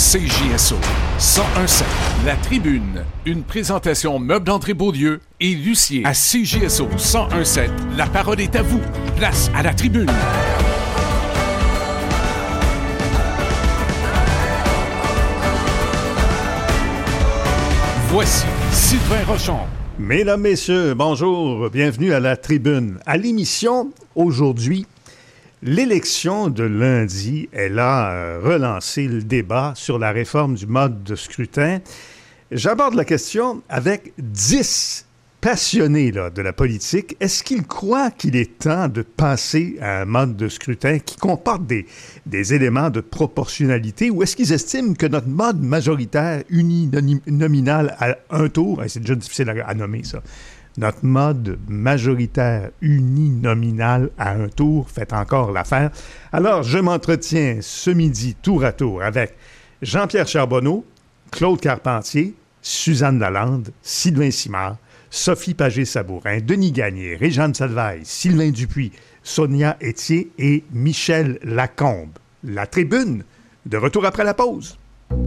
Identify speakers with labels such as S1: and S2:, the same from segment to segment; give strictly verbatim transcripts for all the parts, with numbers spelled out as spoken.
S1: C J S O cent un virgule sept. La Tribune, une présentation Meubles d'André Beaulieu et Lucier. À C J S O cent un virgule sept, la parole est à vous. Place à la Tribune. Voici Sylvain Rochon.
S2: Mesdames, Messieurs, bonjour, bienvenue à la Tribune. À l'émission, aujourd'hui, l'élection de lundi, elle a relancé le débat sur la réforme du mode de scrutin. J'aborde la question avec dix passionnés là, de la politique. Est-ce qu'ils croient qu'il est temps de passer à un mode de scrutin qui comporte des, des éléments de proportionnalité ou est-ce qu'ils estiment que notre mode majoritaire uninominal à un tour, c'est déjà difficile à, à nommer ça, notre mode majoritaire uninominal à un tour fait encore l'affaire. Alors, je m'entretiens ce midi tour à tour avec Jean-Pierre Charbonneau, Claude Carpentier, Suzanne Lalande, Sylvain Simard, Sophie Pagé-Sabourin, Denis Gagné, Réjeanne Salvaille, Sylvain Dupuis, Sonia Etier et Michel Lacombe. La Tribune, de retour après la pause.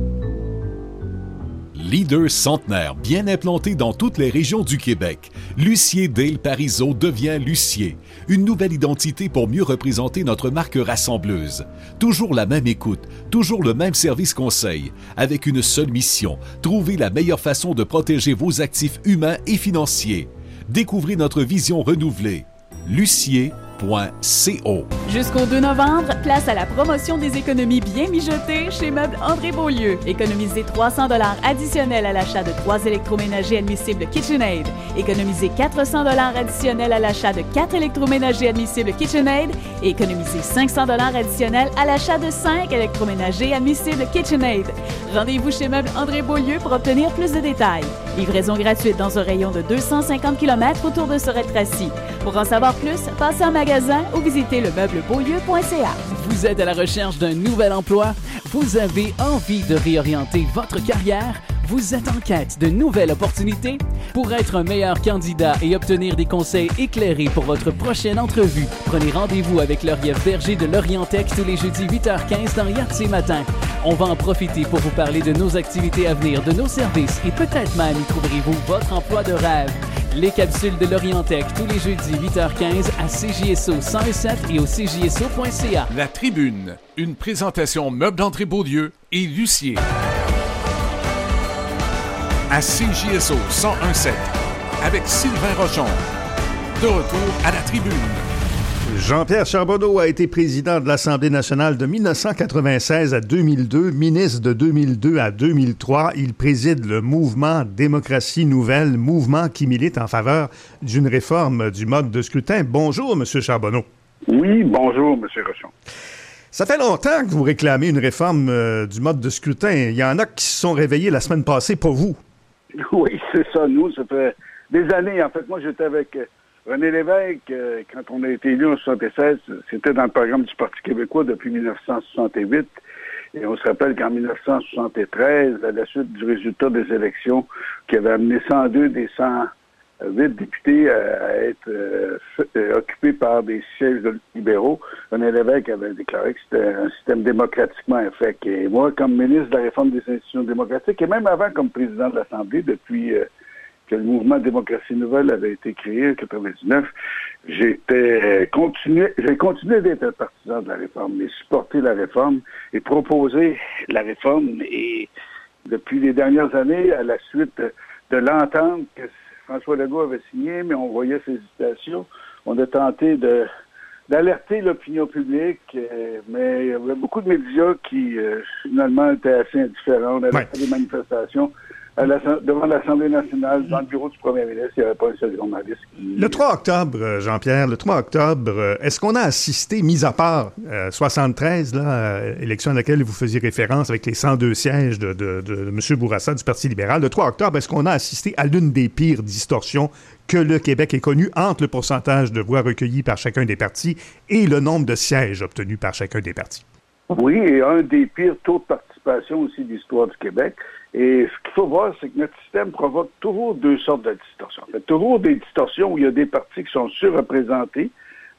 S1: Leader centenaire bien implanté dans toutes les régions du Québec, Lucier Dale Parizeau devient Lucier. Une nouvelle identité pour mieux représenter notre marque rassembleuse. Toujours la même écoute, toujours le même service conseil, avec une seule mission, trouver la meilleure façon de protéger vos actifs humains et financiers. Découvrez notre vision renouvelée. Lucier point co.
S3: Jusqu'au deux novembre, place à la promotion des économies bien mijotées chez Meubles André Beaulieu. Économisez trois cents dollars additionnels à l'achat de trois électroménagers admissibles KitchenAid. Économisez quatre cents dollars additionnels à l'achat de quatre électroménagers admissibles KitchenAid. Et économisez cinq cents dollars additionnels à l'achat de cinq électroménagers admissibles KitchenAid. Rendez-vous chez Meubles André Beaulieu pour obtenir plus de détails. Livraison gratuite dans un rayon de deux cent cinquante kilomètres autour de Sorel-Tracy. Pour en savoir plus, passez en magasin ou visitez le meuble beaulieu point c a.
S4: Vous êtes à la recherche d'un nouvel emploi? Vous avez envie de réorienter votre carrière? Vous êtes en quête de nouvelles opportunités? Pour être un meilleur candidat et obtenir des conseils éclairés pour votre prochaine entrevue, prenez rendez-vous avec Laurief Berger de Lorientech tous les jeudis huit heures quinze dans Yardsey Matin. On va en profiter pour vous parler de nos activités à venir, de nos services et peut-être même y trouverez-vous votre emploi de rêve. Les capsules de Lorientech tous les jeudis huit heures quinze à C J S O cent un virgule sept et au c j s o point c a.
S1: La Tribune, une présentation Meubles d'André Beaulieu et Lucier. À C J S O cent un virgule sept, avec Sylvain Rochon. De retour à la Tribune.
S2: Jean-Pierre Charbonneau a été président de l'Assemblée nationale de dix-neuf cent quatre-vingt-seize à deux mille deux, ministre de deux mille deux à deux mille trois. Il préside le mouvement Démocratie Nouvelle, mouvement qui milite en faveur d'une réforme du mode de scrutin. Bonjour, M. Charbonneau.
S5: Oui, bonjour, M. Rochon.
S2: Ça fait longtemps que vous réclamez une réforme euh, du mode de scrutin. Il y en a qui se sont réveillés la semaine passée, pas vous.
S5: Oui, c'est ça. Nous, ça fait des années. En fait, moi, j'étais avec René Lévesque. Euh, quand on a été élu en soixante-seize, c'était dans le programme du Parti québécois depuis dix-neuf cent soixante-huit. Et on se rappelle qu'en dix-neuf cent soixante-treize, à la suite du résultat des élections qui avait amené cent deux des cent huit députés à, à être euh, euh, occupés par des sièges de libéraux, René Lévesque avait déclaré que c'était un système démocratiquement infect. Et moi, comme ministre de la réforme des institutions démocratiques, et même avant comme président de l'Assemblée, depuis euh, que le mouvement Démocratie Nouvelle avait été créé en quatre-vingt-dix-neuf, j'étais euh, continué, j'ai continué d'être un partisan de la réforme, mais supporter la réforme et proposer la réforme. Et depuis les dernières années, à la suite de, de l'entente que François Legault avait signé, mais on voyait ses hésitations. On a tenté de, d'alerter l'opinion publique, euh, mais il y avait beaucoup de médias qui, euh, finalement, étaient assez indifférents. On avait ouais. fait des manifestations à la, devant l'Assemblée nationale, dans le bureau du premier ministre. Il n'y avait pas un seul journaliste. Qui...
S2: Le trois octobre, Jean-Pierre, le trois octobre, est-ce qu'on a assisté, mis à part euh, soixante-treize, là, euh, élection à laquelle vous faisiez référence avec les cent deux sièges de, de, de, de M. Bourassa du Parti libéral, le trois octobre, est-ce qu'on a assisté à l'une des pires distorsions que le Québec ait connues entre le pourcentage de voix recueillies par chacun des partis et le nombre de sièges obtenus par chacun des partis?
S5: Oui, et un des pires taux de participation aussi de l'histoire du Québec. Et ce qu'il faut voir, c'est que notre système provoque toujours deux sortes de distorsions. En fait, toujours des distorsions où il y a des partis qui sont surreprésentés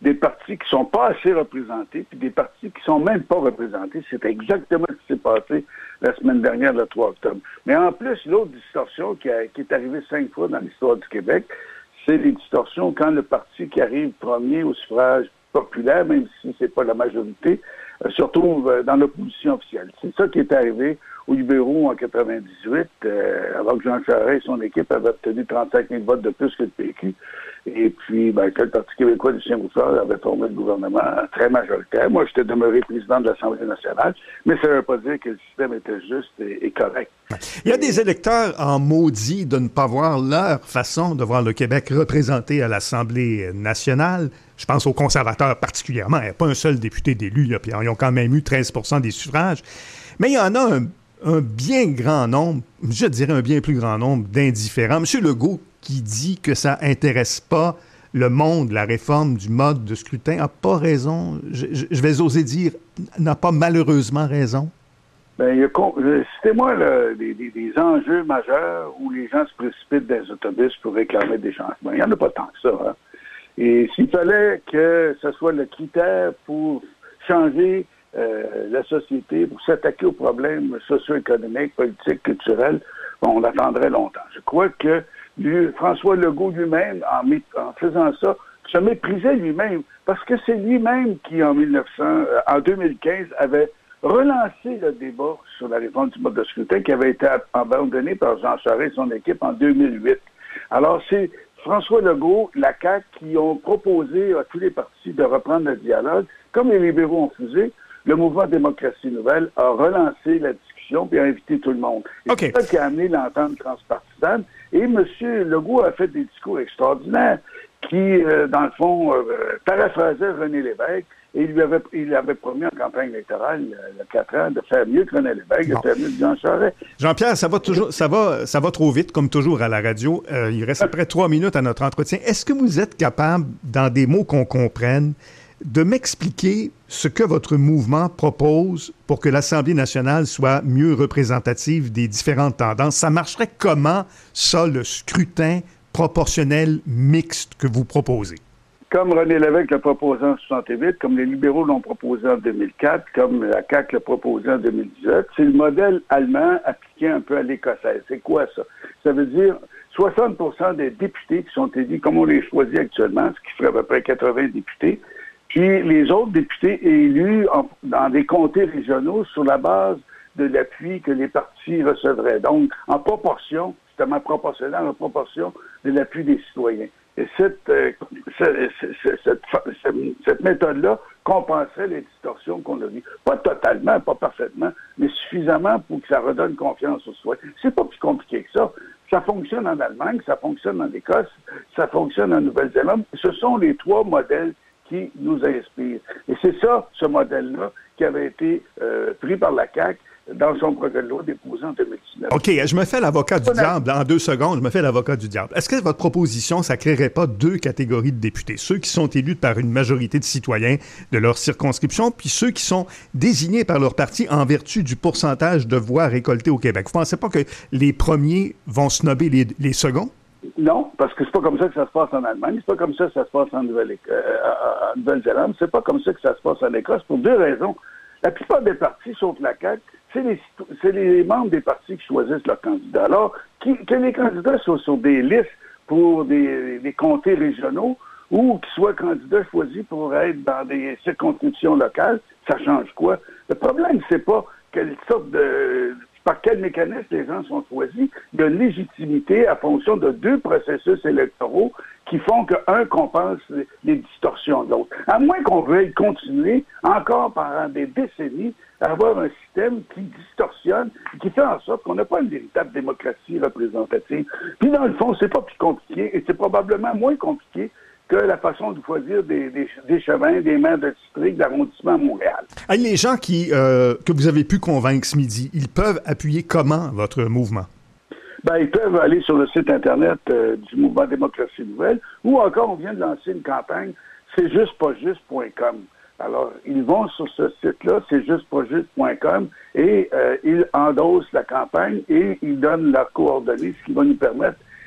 S5: des partis qui sont pas assez représentés, puis des partis qui sont même pas représentés. C'est exactement ce qui s'est passé la semaine dernière, le trois octobre. Mais en plus, l'autre distorsion qui, a, qui est arrivée cinq fois dans l'histoire du Québec, c'est les distorsions quand le parti qui arrive premier au suffrage populaire, même si c'est pas la majorité, euh, se retrouve euh, dans l'opposition officielle. C'est ça qui est arrivé aux libéraux en quatre-vingt-dix-huit, euh, avant que Jean Charest et son équipe avaient obtenu trente-cinq mille votes de plus que le P Q. Et puis, ben, que le Parti québécois de Lucien Bouchard avait formé le gouvernement très majoritaire. Moi, j'étais demeuré président de l'Assemblée nationale, mais ça ne veut pas dire que le système était juste et, et correct.
S2: Il y a des électeurs en maudit de ne pas voir leur façon de voir le Québec représenté à l'Assemblée nationale. Je pense aux conservateurs particulièrement. Il n'y a pas un seul député d'élu, là, puis ils ont quand même eu treize pour cent des suffrages. Mais il y en a un, un bien grand nombre, je dirais un bien plus grand nombre d'indifférents. M. Legault, qui dit que ça intéresse pas le monde, la réforme du mode de scrutin, n'a pas raison. Je, je, je vais oser dire, n'a pas malheureusement raison.
S5: Ben, citez-moi là, des, des, des enjeux majeurs où les gens se précipitent dans les autobus pour réclamer des changements. Il n'y en a pas tant que ça. Hein? Et s'il fallait que ce soit le critère pour changer euh, la société, pour s'attaquer aux problèmes socio-économiques, politiques, culturels, bon, on attendrait longtemps. Je crois que lui, François Legault lui-même, en, en faisant ça, se méprisait lui-même, parce que c'est lui-même qui, en, mille neuf cents, en deux mille quinze, avait relancé le débat sur la réforme du mode de scrutin qui avait été abandonné par Jean Charest et son équipe en deux mille huit. Alors, c'est François Legault, la C A Q, qui ont proposé à tous les partis de reprendre le dialogue. Comme les libéraux ont fusé, le mouvement Démocratie Nouvelle a relancé la discussion et a invité tout le monde. Et okay. C'est ça qui a amené l'entente transpartisane. Et M. Legault a fait des discours extraordinaires qui, euh, dans le fond, euh, paraphrasaient René Lévesque et il lui avait, il avait promis en campagne électorale, il y a quatre ans, de faire mieux que René Lévesque, de faire mieux que Jean Charest.
S2: Jean-Pierre, ça va toujours, ça va, ça va trop vite, comme toujours à la radio. Euh, il reste à peu près trois minutes à notre entretien. Est-ce que vous êtes capable, dans des mots qu'on comprenne, de m'expliquer ce que votre mouvement propose pour que l'Assemblée nationale soit mieux représentative des différentes tendances? Ça marcherait comment, ça, le scrutin proportionnel mixte que vous proposez?
S5: Comme René Lévesque l'a proposé en soixante-huit, comme les libéraux l'ont proposé en deux mille quatre, comme la C A Q l'a proposé en deux mille dix-sept, c'est le modèle allemand appliqué un peu à l'écossaise. C'est quoi ça? Ça veut dire soixante pour cent des députés qui sont élus, comme on les choisit actuellement, ce qui ferait à peu près quatre-vingts députés, puis les autres députés élus en, dans des comtés régionaux sur la base de l'appui que les partis recevraient. Donc, en proportion, justement proportionnel en proportion de l'appui des citoyens. Et cette, euh, cette, cette, cette, cette méthode-là compenserait les distorsions qu'on a vues. Pas totalement, pas parfaitement, mais suffisamment pour que ça redonne confiance aux citoyens. C'est pas plus compliqué que ça. Ça fonctionne en Allemagne, ça fonctionne en Écosse, ça fonctionne en Nouvelle-Zélande. Ce sont les trois modèles qui nous inspirent. Et c'est ça, ce modèle-là, qui avait été euh, pris par la C A Q dans son projet de loi déposé en deux mille dix-neuf.
S2: OK, je me fais l'avocat du diable. En deux secondes, je me fais l'avocat du diable. Est-ce que votre proposition, ça ne créerait pas deux catégories de députés? Ceux qui sont élus par une majorité de citoyens de leur circonscription, puis ceux qui sont désignés par leur parti en vertu du pourcentage de voix récoltées au Québec. Vous ne pensez pas que les premiers vont snobber les, les seconds?
S5: Non, parce que c'est pas comme ça que ça se passe en Allemagne, c'est pas comme ça que ça se passe en Nouvelle- euh, en Nouvelle-Zélande, c'est pas comme ça que ça se passe en Écosse, pour deux raisons. La plupart des partis, sauf la C A Q, c'est les, c'est les membres des partis qui choisissent leurs candidats. Alors, qui, que les candidats soient sur des listes pour des, des comtés régionaux ou qu'ils soient candidats choisis pour être dans des circonscriptions locales, ça change quoi? Le problème, c'est pas quelle sorte de... par quel mécanisme les gens sont choisis. Il y a une légitimité à fonction de deux processus électoraux qui font qu'un compense les, les distorsions de l'autre. À moins qu'on veuille continuer, encore pendant des décennies, à avoir un système qui distorsionne, qui fait en sorte qu'on n'a pas une véritable démocratie représentative. Puis dans le fond, c'est pas plus compliqué, et c'est probablement moins compliqué que la façon de choisir des, des, des chemins, des maires de district, d'arrondissement à Montréal.
S2: Hey, les gens qui, euh, que vous avez pu convaincre ce midi, ils peuvent appuyer comment votre mouvement?
S5: Ben, ils peuvent aller sur le site Internet euh, du mouvement Démocratie Nouvelle, ou encore, on vient de lancer une campagne, c'est juste pas juste point com. Alors, ils vont sur ce site-là, c'est juste pas juste point com, et euh, ils endossent la campagne et ils donnent leurs coordonnées, ce qui va nous permettre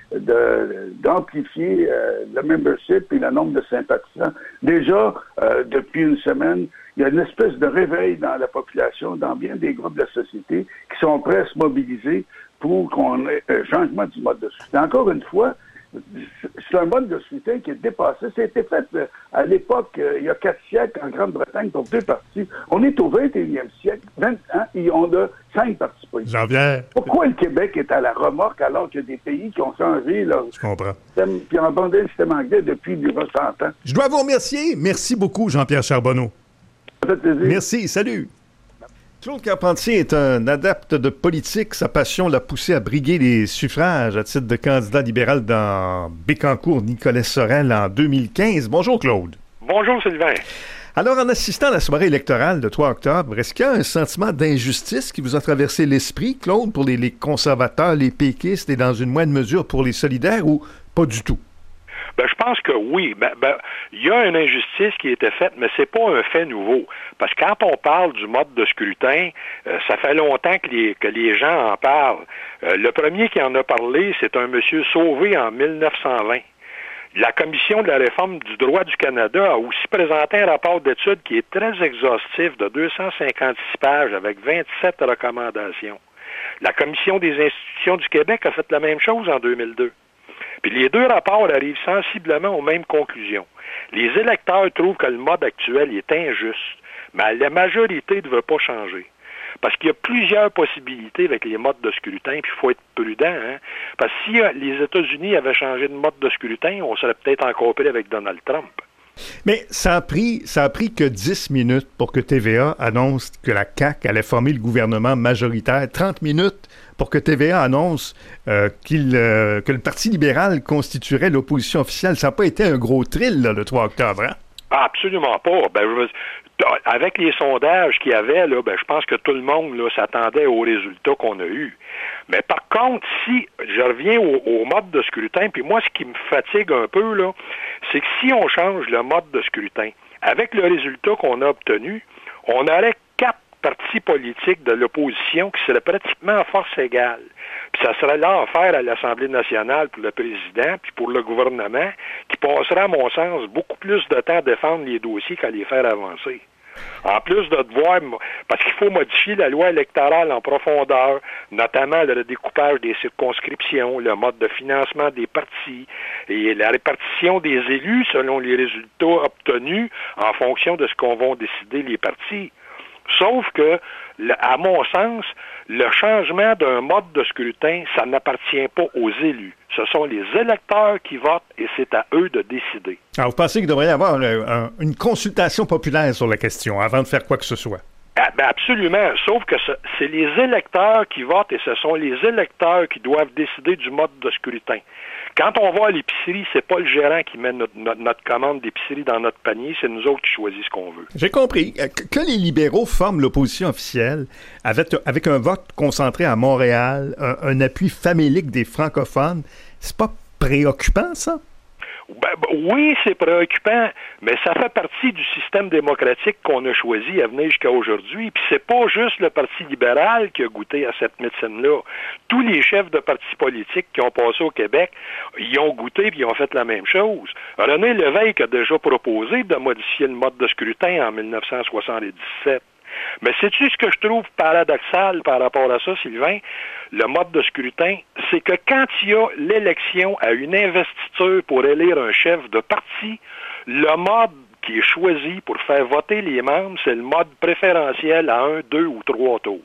S5: de, d'amplifier euh, le membership et le nombre de sympathisants. Déjà, euh, depuis une semaine, il y a une espèce de réveil dans la population, dans bien des groupes de la société, qui sont prêts à se mobiliser pour qu'on ait un changement du mode de scrutin. Encore une fois, c'est un mode de scrutin qui est dépassé. Ça a été fait euh, à l'époque, euh, il y a quatre siècles, en Grande-Bretagne, pour deux partis. On est au vingt et unième siècle, vingt ans, et on a cinq partis politiques.
S2: Jean-Pierre.
S5: Pourquoi le Québec est à la remorque alors qu'il y a des pays qui ont changé leur
S2: Je comprends.
S5: système, qui ont abandonné le système anglais depuis durant cent ans?
S2: Je dois vous remercier. Merci beaucoup, Jean-Pierre Charbonneau.
S5: Ça fait plaisir.
S2: Merci, salut. Claude Carpentier est un adepte de politique. Sa passion l'a poussé à briguer les suffrages à titre de candidat libéral dans Bécancour-Nicolet-Sorel en deux mille quinze. Bonjour, Claude.
S6: Bonjour, Sylvain.
S2: Alors, en assistant à la soirée électorale de trois octobre, est-ce qu'il y a un sentiment d'injustice qui vous a traversé l'esprit, Claude, pour les, les conservateurs, les péquistes et dans une moindre mesure pour les solidaires, ou pas du tout?
S6: Ben, je pense que oui. Ben, ben, il y a une injustice qui a été faite, mais c'est pas un fait nouveau. Parce que quand on parle du mode de scrutin, euh, ça fait longtemps que les, que les gens en parlent. Euh, le premier qui en a parlé, c'est un monsieur Sauvé en mille neuf cent vingt. La Commission de la réforme du droit du Canada a aussi présenté un rapport d'étude qui est très exhaustif de deux cent cinquante-six pages avec vingt-sept recommandations. La Commission des institutions du Québec a fait la même chose en deux mille deux. Puis les deux rapports arrivent sensiblement aux mêmes conclusions. Les électeurs trouvent que le mode actuel est injuste, mais la majorité ne veut pas changer. Parce qu'il y a plusieurs possibilités avec les modes de scrutin, puis il faut être prudent, hein? Parce que si les États-Unis avaient changé de mode de scrutin, on serait peut-être encore pris avec Donald Trump.
S2: Mais ça a pris, ça a pris que dix minutes pour que T V A annonce que la C A Q allait former le gouvernement majoritaire. trente minutes pour que T V A annonce euh, qu'il, euh, que le Parti libéral constituerait l'opposition officielle. Ça n'a pas été un gros thrill, là, le trois octobre, hein?
S6: Ah, absolument pas. Ben, je, avec les sondages qu'il y avait, là, ben, je pense que tout le monde là, s'attendait aux résultats qu'on a eus. Mais par contre, si je reviens au, au mode de scrutin, puis moi, ce qui me fatigue un peu, là, c'est que si on change le mode de scrutin, avec le résultat qu'on a obtenu, on aurait quatre partis politiques de l'opposition qui seraient pratiquement à force égale. Puis ça serait là à faire à l'Assemblée nationale pour le président, puis pour le gouvernement, qui passerait, à mon sens, beaucoup plus de temps à défendre les dossiers qu'à les faire avancer. En plus de devoir, parce qu'il faut modifier la loi électorale en profondeur, notamment le découpage des circonscriptions, le mode de financement des partis et la répartition des élus selon les résultats obtenus en fonction de ce qu'on va décider les partis. Sauf que, à mon sens, le changement d'un mode de scrutin, ça n'appartient pas aux élus. Ce sont les électeurs qui votent et c'est à eux de décider.
S2: Alors, vous pensez qu'il devrait y avoir un, un, une consultation populaire sur la question avant de faire quoi que ce soit?
S6: Ah, ben absolument, sauf que ce, c'est les électeurs qui votent et ce sont les électeurs qui doivent décider du mode de scrutin. Quand on va à l'épicerie, c'est pas le gérant qui met notre, notre, notre commande d'épicerie dans notre panier, c'est nous autres qui choisissons ce qu'on veut.
S2: J'ai compris. Que les libéraux forment l'opposition officielle avec, avec un vote concentré à Montréal, un, un appui famélique des francophones, c'est pas préoccupant, ça?
S6: Ben, oui, c'est préoccupant, mais ça fait partie du système démocratique qu'on a choisi à venir jusqu'à aujourd'hui. Puis c'est pas juste le Parti libéral qui a goûté à cette médecine-là. Tous les chefs de partis politiques qui ont passé au Québec, ils ont goûté puis ils ont fait la même chose. René Lévesque a déjà proposé de modifier le mode de scrutin en dix-neuf cent soixante-dix-sept. Mais sais-tu ce que je trouve paradoxal par rapport à ça, Sylvain? Le mode de scrutin, c'est que quand il y a l'élection à une investiture pour élire un chef de parti, le mode qui est choisi pour faire voter les membres, c'est le mode préférentiel à un, deux ou trois tours.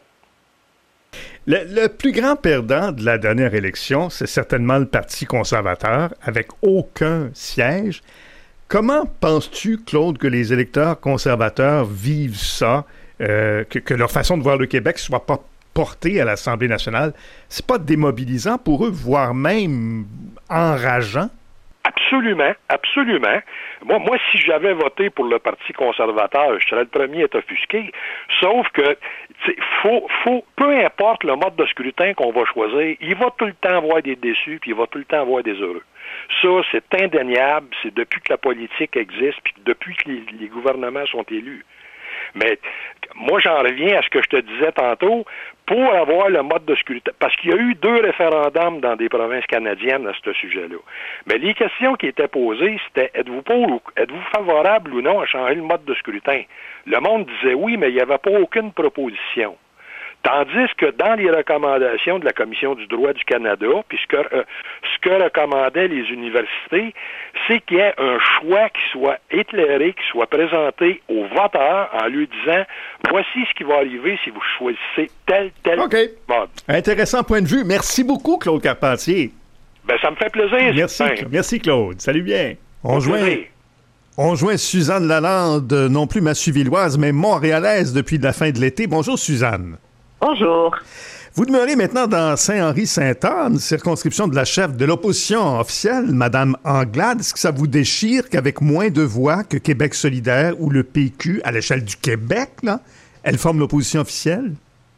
S2: Le, le plus grand perdant de la dernière élection, c'est certainement le Parti conservateur, avec aucun siège. Comment penses-tu, Claude, que les électeurs conservateurs vivent ça? Euh, que, que leur façon de voir le Québec ne soit pas portée à l'Assemblée nationale, c'est pas démobilisant pour eux, voire même enrageant?
S6: Absolument, absolument. Moi, moi, si j'avais voté pour le Parti conservateur, je serais le premier à être offusqué. Sauf que, faut, faut, peu importe le mode de scrutin qu'on va choisir, il va tout le temps avoir des déçus, puis il va tout le temps avoir des heureux. Ça, c'est indéniable. C'est depuis que la politique existe, puis depuis que les, les gouvernements sont élus. Mais moi, j'en reviens à ce que je te disais tantôt. pour avoir le mode de scrutin, parce qu'il y a eu deux référendums dans des provinces canadiennes à ce sujet-là. Mais les questions qui étaient posées, c'était êtes-vous pour, êtes-vous favorable ou non à changer le mode de scrutin? Le monde disait oui, mais il n'y avait pas aucune proposition. Tandis que dans les recommandations de la Commission du droit du Canada, puis ce que, euh, ce que recommandaient les universités, c'est qu'il y ait un choix qui soit éclairé, qui soit présenté aux voteurs en lui disant « Voici ce qui va arriver si vous choisissez tel, tel
S2: OK.
S6: mode. »
S2: Intéressant point de vue. Merci beaucoup, Claude Carpentier.
S6: Ben, ça me fait plaisir.
S2: Merci,
S6: Cl-
S2: merci Claude. Salut bien. On joint,
S6: plaisir.
S2: on joint Suzanne Lalande, non plus massuvilloise, mais montréalaise depuis la fin de l'été. Bonjour, Suzanne.
S7: Bonjour.
S2: Vous demeurez maintenant dans Saint-Henri-Sainte-Anne, circonscription de la chef de l'opposition officielle, Mme Anglade. Est-ce que ça vous déchire qu'avec moins de voix que Québec solidaire ou le P Q, à l'échelle du Québec, là, elle forme l'opposition officielle?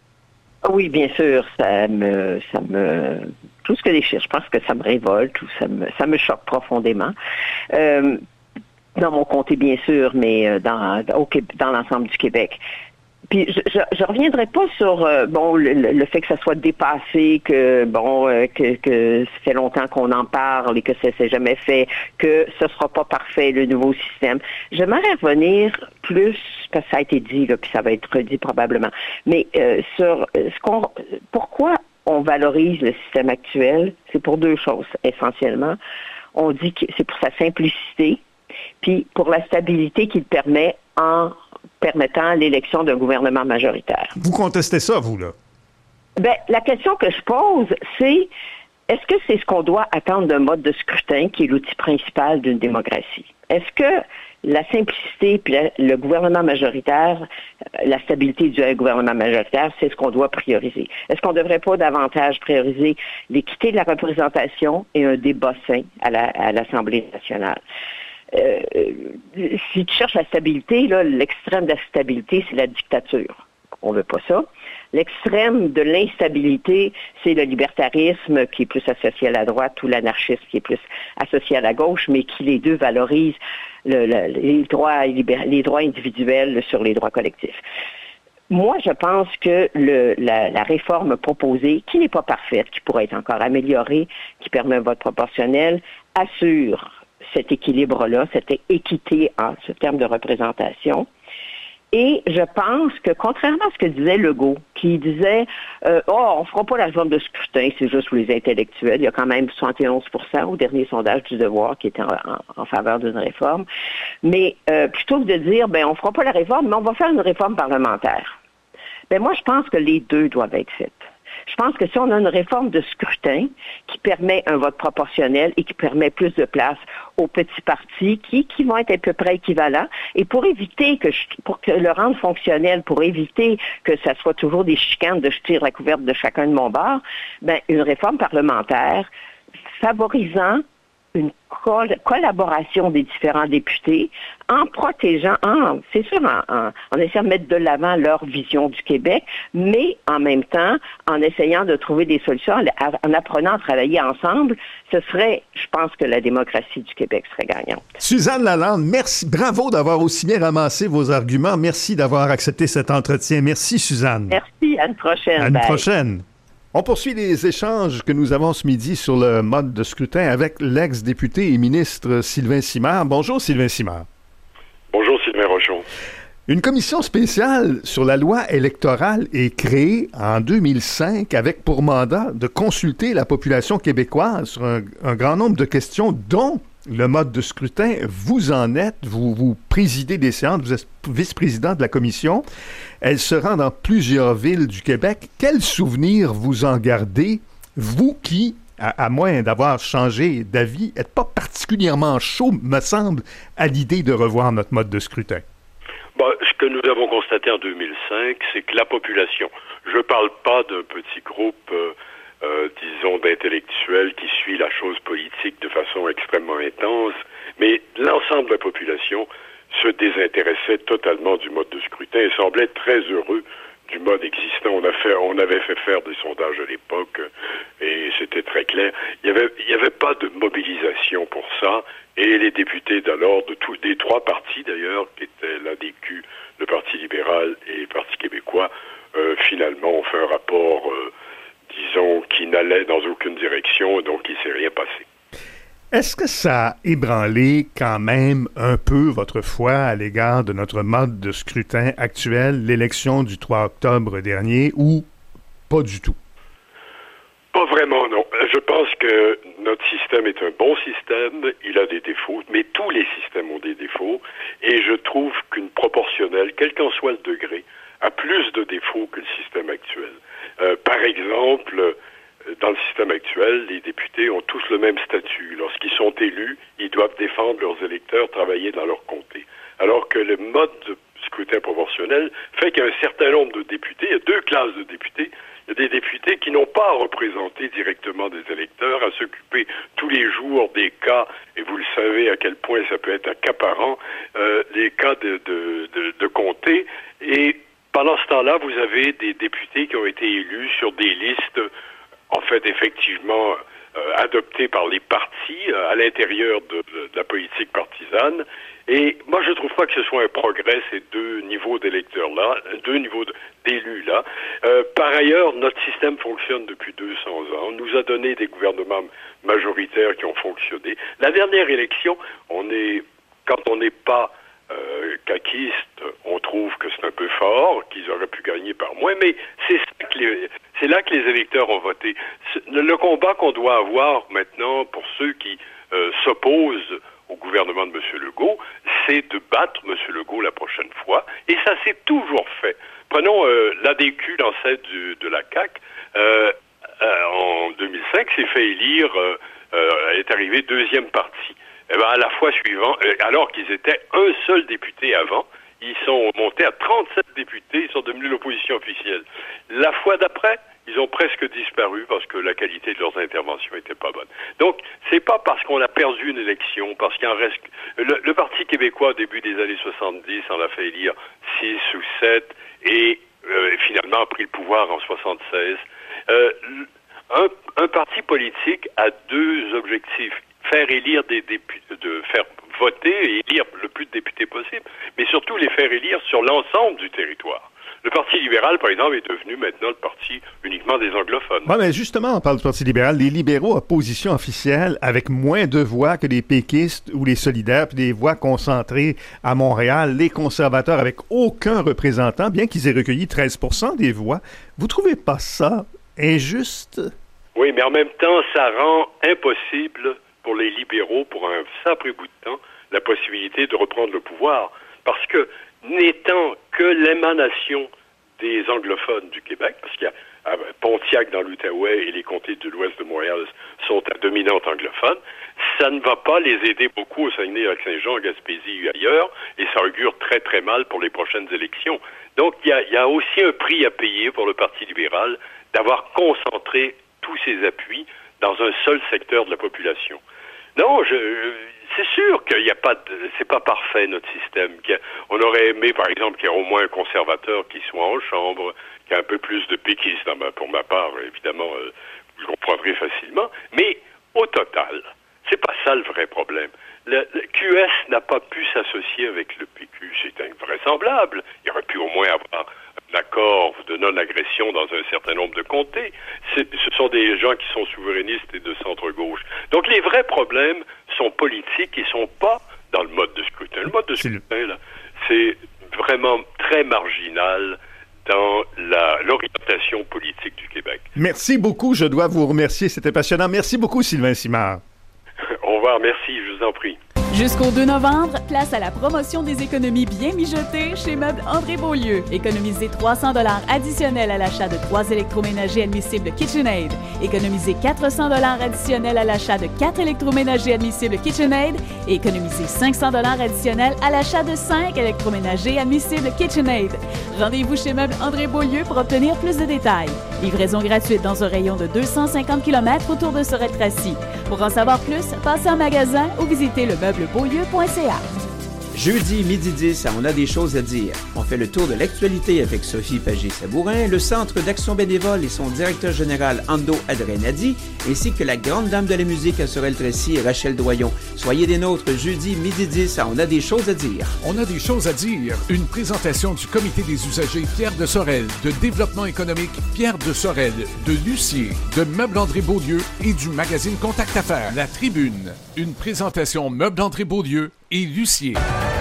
S7: Oui, bien sûr, ça me, ça me, tout ce que déchire, je pense que ça me révolte ou ça me, ça me choque profondément. Euh, dans mon comté, bien sûr, mais dans, au, dans l'ensemble du Québec. Puis je, je, je reviendrai pas sur euh, bon le, le fait que ça soit dépassé, que bon euh, que, que ça fait longtemps qu'on en parle et que ça s'est jamais fait, que ce sera pas parfait le nouveau système. J'aimerais revenir plus parce que ça a été dit là, puis ça va être redit probablement. Mais euh, sur ce qu'on, pourquoi on valorise le système actuel, c'est pour deux choses essentiellement. On dit que c'est pour sa simplicité, puis pour la stabilité qu'il permet en permettant l'élection d'un gouvernement majoritaire.
S2: Vous contestez ça, vous, là?
S7: Ben, la question que je pose, c'est est-ce que c'est ce qu'on doit attendre d'un mode de scrutin qui est l'outil principal d'une démocratie? Est-ce que la simplicité puis la, le gouvernement majoritaire, la stabilité du gouvernement majoritaire, c'est ce qu'on doit prioriser? Est-ce qu'on ne devrait pas davantage prioriser l'équité de la représentation et un débat sain à, la, à l'Assemblée nationale? Euh, si tu cherches la stabilité, là, l'extrême de la stabilité, c'est la dictature. On veut pas ça. L'extrême de l'instabilité, c'est le libertarisme qui est plus associé à la droite ou l'anarchisme qui est plus associé à la gauche, mais qui les deux valorisent le, le, les, droits, les droits individuels sur les droits collectifs. Moi, je pense que le, la, la réforme proposée, qui n'est pas parfaite, qui pourrait être encore améliorée, qui permet un vote proportionnel, assure cet équilibre-là, cette équité en ce terme de représentation. Et je pense que, contrairement à ce que disait Legault, qui disait euh, « Oh, on ne fera pas la réforme de scrutin, c'est juste pour les intellectuels », il y a quand même soixante et onze pour cent au dernier sondage du Devoir qui était en, en, en faveur d'une réforme. Mais euh, plutôt que de dire « Ben, on ne fera pas la réforme, mais on va faire une réforme parlementaire », ben moi, je pense que les deux doivent être faites. Je pense que si on a une réforme de scrutin qui permet un vote proportionnel et qui permet plus de place aux petits partis qui, qui vont être à peu près équivalents, et pour éviter que, je, pour que le rendre fonctionnel, pour éviter que ça soit toujours des chicanes de je tire la couverte de chacun de mon bord, ben, une réforme parlementaire favorisant une col- collaboration des différents députés en protégeant, en, c'est sûr, en, en, en essayant de mettre de l'avant leur vision du Québec, mais en même temps, en essayant de trouver des solutions, en, en apprenant à travailler ensemble, ce serait, je pense que la démocratie du Québec serait gagnante.
S2: Suzanne Lalande, merci, bravo d'avoir aussi bien ramassé vos arguments. Merci d'avoir accepté cet entretien. Merci, Suzanne.
S7: Merci, à une prochaine.
S2: À une
S7: Bye.
S2: prochaine. On poursuit les échanges que nous avons ce midi sur le mode de scrutin avec l'ex-député et ministre Sylvain Simard. Bonjour Sylvain Simard.
S8: Bonjour Sylvain Rochon.
S2: Une commission spéciale sur la loi électorale est créée en deux mille cinq avec pour mandat de consulter la population québécoise sur un, un grand nombre de questions dont le mode de scrutin. Vous en êtes, vous, vous présidez des séances, vous êtes vice-président de la commission. Elle se rend dans plusieurs villes du Québec. Quels souvenirs vous en gardez, vous qui, à, à moins d'avoir changé d'avis, n'êtes pas particulièrement chaud, me semble, à l'idée de revoir notre mode de scrutin?
S8: Bon, ce que nous avons constaté en deux mille cinq, c'est que la population, je ne parle pas d'un petit groupe, euh, euh, disons, d'intellectuels qui suit la chose politique de façon extrêmement intense, mais l'ensemble de la population se désintéressait totalement du mode de scrutin et semblait très heureux du mode existant. On a fait, on avait fait faire des sondages à l'époque et c'était très clair. Il n'y avait, il y avait pas de mobilisation pour ça et les députés d'alors, de tous, des trois partis d'ailleurs, qui étaient l'A D Q, le Parti libéral et le Parti québécois, euh, finalement, on fait un rapport, euh, disons, qui n'allait dans aucune direction, donc il ne s'est rien passé.
S2: Est-ce que ça a ébranlé quand même un peu votre foi à l'égard de notre mode de scrutin actuel, l'élection du trois octobre dernier, ou pas du tout?
S8: Pas vraiment, non. Je pense que notre système est un bon système, il a des défauts, mais tous les systèmes ont des défauts, et je trouve qu'une proportionnelle, quel qu'en soit le degré, a plus de défauts que le système actuel. Euh, par exemple, dans le système actuel, les députés ont tous le même statut. Lorsqu'ils sont élus, ils doivent défendre leurs électeurs, travailler dans leur comté. Alors que le mode de scrutin proportionnel fait qu'il y a un certain nombre de députés, il y a deux classes de députés. Il y a des députés qui n'ont pas à représenter directement des électeurs, à s'occuper tous les jours des cas, et vous le savez à quel point ça peut être accaparant, euh, les cas de, de, de, de comté. Et pendant ce temps-là, vous avez des députés qui ont été élus sur des listes, en fait, effectivement, euh, adoptées par les partis euh, à l'intérieur de, de, de la politique partisane. Et moi, je ne trouve pas que ce soit un progrès, ces deux niveaux d'électeurs-là, deux niveaux d'élus-là. Euh, par ailleurs, notre système fonctionne depuis deux cents ans. On nous a donné des gouvernements majoritaires qui ont fonctionné. La dernière élection, on est, quand on n'est pas euh, caquiste, on trouve que c'est un peu fort, qu'ils auraient pu gagner par moins, mais c'est ça que les, c'est là que les électeurs ont voté. Le, le combat qu'on doit avoir maintenant pour ceux qui euh, s'opposent au gouvernement de M. Legault, c'est de battre M. Legault la prochaine fois. Et ça s'est toujours fait. Prenons euh, l'A D Q, l'ancêtre du, de la C A Q, euh, euh, en deux mille cinq, s'est fait élire, euh, euh, elle est arrivée deuxième parti. Et ben, à la fois suivante, euh, alors qu'ils étaient un seul député avant, ils sont montés à trente-sept députés, ils sont devenus l'opposition officielle. La fois d'après, ils ont presque disparu parce que la qualité de leurs interventions n'était pas bonne. Donc, c'est pas parce qu'on a perdu une élection, parce qu'il en reste... Le, le Parti québécois, au début des années soixante-dix, en a fait élire six ou sept, et euh, finalement a pris le pouvoir en soixante-seize. Euh, un, un parti politique a deux objectifs. Faire élire des députés, de faire voter et élire le plus de députés possible, mais surtout les faire élire sur l'ensemble du territoire. Le Parti libéral, par exemple, est devenu maintenant le parti uniquement des anglophones.
S2: Oui, mais justement, on parle du Parti libéral. Les libéraux à position officielle, avec moins de voix que les péquistes ou les solidaires, puis des voix concentrées à Montréal, les conservateurs avec aucun représentant, bien qu'ils aient recueilli treize pour cent des voix. Vous trouvez pas ça injuste?
S8: Oui, mais en même temps, ça rend impossible pour les libéraux, pour un sacré bout de temps, la possibilité de reprendre le pouvoir. Parce que, n'étant que l'émanation des anglophones du Québec, parce qu'il y a Pontiac dans l'Outaouais et les comtés de l'ouest de Montréal sont à dominante anglophone, ça ne va pas les aider beaucoup au Saguenay-Lac-Saint-Jean, en Gaspésie et ailleurs, et ça augure très très mal pour les prochaines élections. Donc il y a, il y a aussi un prix à payer pour le Parti libéral d'avoir concentré tous ses appuis dans un seul secteur de la population. Non, je, c'est sûr qu'il n'y a pas de, c'est pas parfait notre système. On aurait aimé, par exemple, qu'il y ait au moins un conservateur qui soit en chambre, qu'il y ait un peu plus de péquistes, pour ma part, évidemment, euh, vous le comprendrez facilement. Mais au total, c'est pas ça le vrai problème. Le, le Q S n'a pas pu s'associer avec le P Q, c'est invraisemblable. Il aurait pu au moins avoir un accord de non-agression dans un certain nombre de comtés. C'est, ce sont des gens qui sont souverainistes et de centre-gauche. Donc les vrais problèmes sont politiques et sont pas dans le mode de scrutin. Le mode de scrutin, là, c'est vraiment très marginal dans la, l'orientation politique du Québec.
S2: Merci beaucoup, je dois vous remercier, c'était passionnant. Merci beaucoup, Sylvain Simard.
S8: Au revoir, merci, je vous en prie.
S3: Jusqu'au deux novembre, place à la promotion des économies bien mijotées chez Meubles André Beaulieu. Économisez trois cents dollars additionnels à l'achat de trois électroménagers admissibles KitchenAid. Économisez quatre cents dollars additionnels à l'achat de quatre électroménagers admissibles KitchenAid. Et économisez cinq cents dollars additionnels à l'achat de cinq électroménagers admissibles KitchenAid. Rendez-vous chez Meubles André Beaulieu pour obtenir plus de détails. Livraison gratuite dans un rayon de deux cent cinquante kilomètres autour de Sorel-Tracy. Pour en savoir plus, passez en magasin ou visitez le meuble beaulieu point c a.
S9: Jeudi, midi dix, On a des choses à dire. On fait le tour de l'actualité avec Sophie Pagé-Sabourin, le Centre d'action bénévole et son directeur général Ando Adrenadi, ainsi que la grande dame de la musique à Sorel-Tracy et Rachel Doyon. Soyez des nôtres jeudi, midi dix, On a des choses à dire.
S1: On a des choses à dire. Une présentation du Comité des usagers Pierre de Sorel, de Développement économique Pierre de Sorel, de Lucier, de Meubles André Beaulieu et du magazine Contact Affaires. La Tribune. Une présentation Meubles André Beaulieu et Lucier.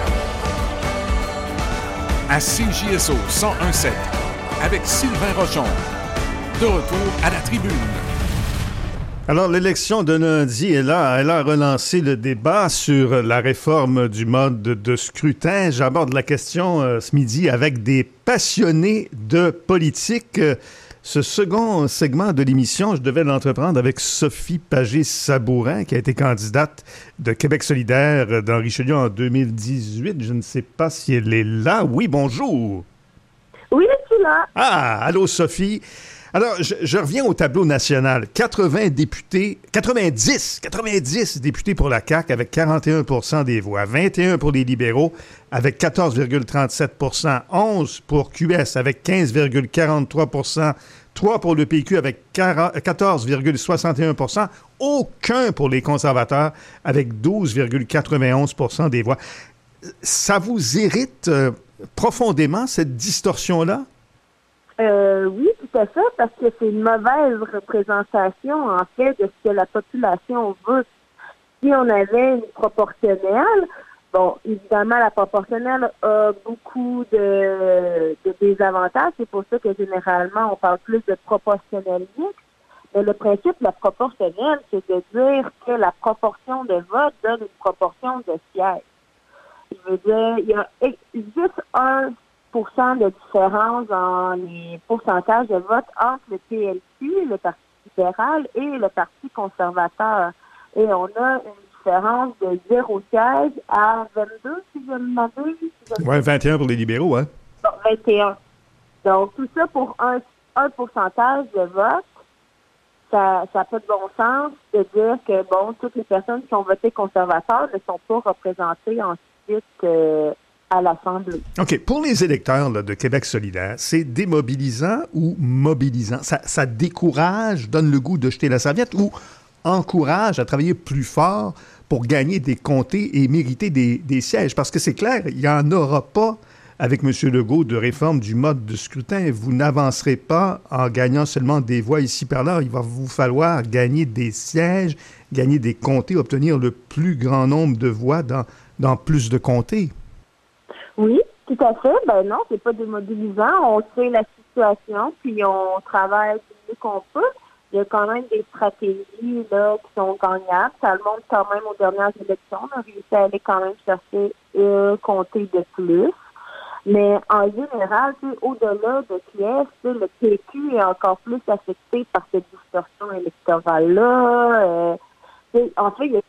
S1: À C J S O cent un virgule sept, avec Sylvain Rochon. De retour à la Tribune.
S2: Alors, l'élection de lundi est là. Elle a relancé le débat sur la réforme du mode de scrutin. J'aborde la question euh, ce midi avec des passionnés de politique. Ce second segment de l'émission, je devais l'entreprendre avec Sophie Pagé-Sabourin, qui a été candidate de Québec solidaire dans Richelieu en deux mille dix-huit. Je ne sais pas si elle est là. Oui, bonjour.
S10: Oui, je suis là.
S2: Ah, allô Sophie. Alors, je, je reviens au tableau national. quatre-vingts députés, quatre-vingt-dix, quatre-vingt-dix députés pour la C A Q avec quarante et un pour cent des voix, vingt et un pour les libéraux avec quatorze virgule trente-sept pour cent, onze pour Q S avec quinze virgule quarante-trois pour cent, trois pour le P Q avec quatorze virgule soixante et un pour cent, aucun pour les conservateurs avec douze virgule quatre-vingt-onze pour cent des voix. Ça vous irrite euh, profondément, cette distorsion-là?
S10: Euh, oui, tout à fait, parce que c'est une mauvaise représentation, en fait, de ce que la population veut. Si on avait une proportionnelle, bon, évidemment, la proportionnelle a beaucoup de, de désavantages. C'est pour ça que, généralement, on parle plus de proportionnel mixte. Mais le principe de la proportionnelle, c'est de dire que la proportion de vote donne une proportion de sièges. Je veux dire, il y a juste un pour cent de différence dans les pourcentages de vote entre le P L Q, le Parti libéral, et le Parti conservateur. Et on a une différence de zéro siège à vingt-deux, si je me m'abuse.
S2: Oui, vingt et un pour les libéraux, hein?
S10: Bon, vingt et un. Donc, tout ça pour un, un pourcentage de vote, ça n'a pas de bon sens de dire que, bon, toutes les personnes qui ont voté conservateur ne sont pas représentées ensuite euh, à l'Assemblée.
S2: OK. Pour les électeurs là, de Québec solidaire, c'est démobilisant ou mobilisant? Ça, ça décourage, donne le goût de jeter la serviette ou encourage à travailler plus fort pour gagner des comtés et mériter des, des sièges? Parce que c'est clair, il n'y en aura pas avec M. Legault de réforme du mode de scrutin. Vous n'avancerez pas en gagnant seulement des voix ici par là. Il va vous falloir gagner des sièges, gagner des comtés, obtenir le plus grand nombre de voix dans, dans plus de comtés.
S10: Oui, tout à fait. Ben non, c'est pas démobilisant. On sait la situation, puis on travaille du mieux qu'on peut. Il y a quand même des stratégies là qui sont gagnables. Ça le montre quand même aux dernières élections. On a réussi à aller quand même chercher un comté de plus. Mais en général, au-delà de Q S, le P Q est encore plus affecté par cette distorsion électorale-là. Euh, en fait, il y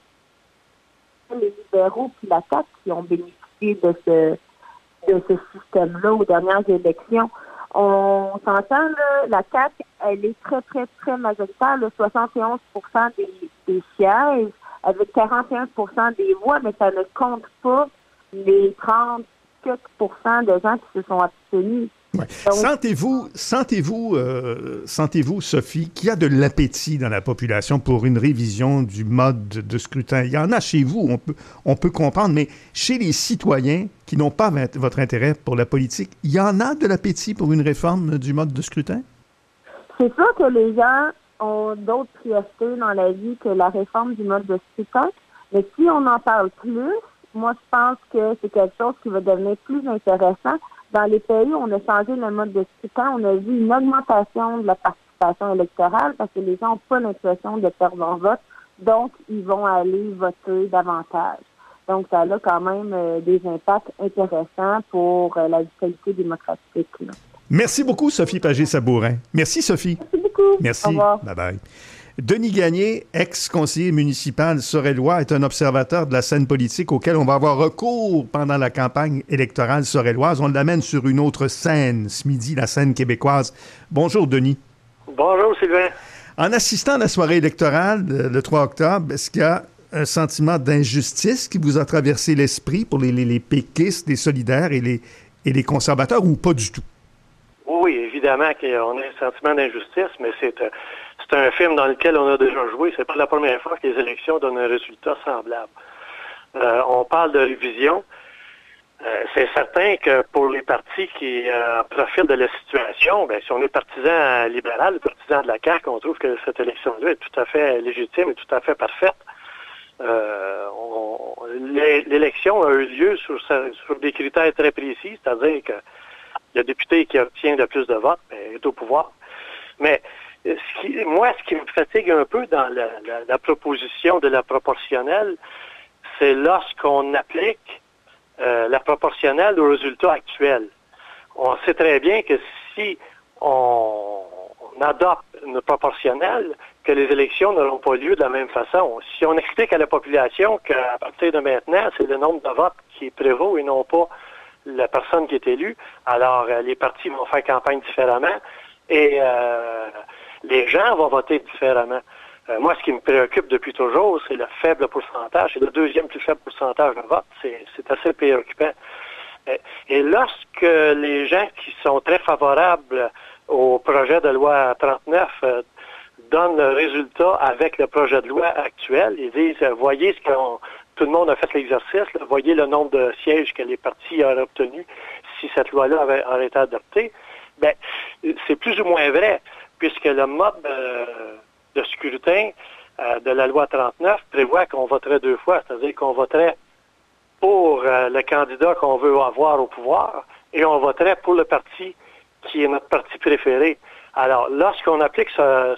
S10: a les libéraux puis la C A Q qui ont bénéficié de ce de ce système-là aux dernières élections. On s'entend, là, la C A Q, elle est très, très, très majoritaire, là, soixante et onze pour cent des, des sièges, avec quarante et un pour cent des voix, mais ça ne compte pas les trente-quatre pour cent de gens qui se sont abstenus.
S2: Ouais. Donc, sentez-vous, sentez-vous, euh, sentez-vous, Sophie, qu'il y a de l'appétit dans la population pour une révision du mode de, de scrutin? Il y en a chez vous, on peut, on peut comprendre, mais chez les citoyens qui n'ont pas v- votre intérêt pour la politique, il y en a de l'appétit pour une réforme du mode de scrutin?
S10: C'est sûr que les gens ont d'autres priorités dans la vie que la réforme du mode de scrutin, mais si on en parle plus, moi, je pense que c'est quelque chose qui va devenir plus intéressant. Dans les pays où on a changé le mode de scrutin, on a vu une augmentation de la participation électorale parce que les gens n'ont pas l'impression de perdre leur vote, donc ils vont aller voter davantage. Donc, ça a quand même euh, des impacts intéressants pour euh, la vitalité démocratique. Là.
S2: Merci beaucoup, Sophie Pagé-Sabourin. Merci, Sophie.
S10: Merci beaucoup.
S2: Merci.
S10: Au revoir.
S2: Bye-bye. Denis Gagné, ex-conseiller municipal sorellois, est un observateur de la scène politique auquel on va avoir recours pendant la campagne électorale sorelloise. On l'amène sur une autre scène, ce midi, la scène québécoise. Bonjour, Denis.
S11: Bonjour, Sylvain.
S2: En assistant à la soirée électorale le trois octobre, est-ce qu'il y a un sentiment d'injustice qui vous a traversé l'esprit pour les, les, les péquistes, les solidaires et les, et les conservateurs, ou pas du tout?
S11: Oui, évidemment qu'on a un sentiment d'injustice, mais c'est, euh, c'est un film dans lequel on a déjà joué. C'est pas la première fois que les élections donnent un résultat semblable. Euh, on parle de révision. Euh, c'est certain que pour les partis qui euh, profitent de la situation, ben, si on est partisan libéral, partisan de la C A Q, on trouve que cette élection-là est tout à fait légitime et tout à fait parfaite. Euh, on, l'élection a eu lieu sur, sur des critères très précis, c'est-à-dire que le député qui obtient le plus de votes ben, est au pouvoir. Mais ce qui, moi, ce qui me fatigue un peu dans la, la, la proposition de la proportionnelle, c'est lorsqu'on applique euh, la proportionnelle au résultat actuel. On sait très bien que si on, on adopte une proportionnelle, que les élections n'auront pas lieu de la même façon. Si on explique à la population qu'à partir de maintenant, c'est le nombre de votes qui prévaut et non pas la personne qui est élue, alors euh, les partis vont faire campagne différemment et euh, les gens vont voter différemment. Euh, moi, ce qui me préoccupe depuis toujours, c'est le faible pourcentage. C'est le deuxième plus faible pourcentage de vote. C'est, c'est assez préoccupant. Euh, et lorsque les gens qui sont très favorables au projet de loi trente-neuf euh, donnent le résultat avec le projet de loi actuel, ils disent, euh, voyez ce qu'on... Tout le monde a fait l'exercice. Là. Voyez le nombre de sièges que les partis auraient obtenus si cette loi-là avait, aurait été adoptée. Ben, c'est plus ou moins vrai, puisque le mode euh, de scrutin euh, de la loi trente-neuf prévoit qu'on voterait deux fois, c'est-à-dire qu'on voterait pour euh, le candidat qu'on veut avoir au pouvoir et on voterait pour le parti qui est notre parti préféré. Alors, lorsqu'on applique ce,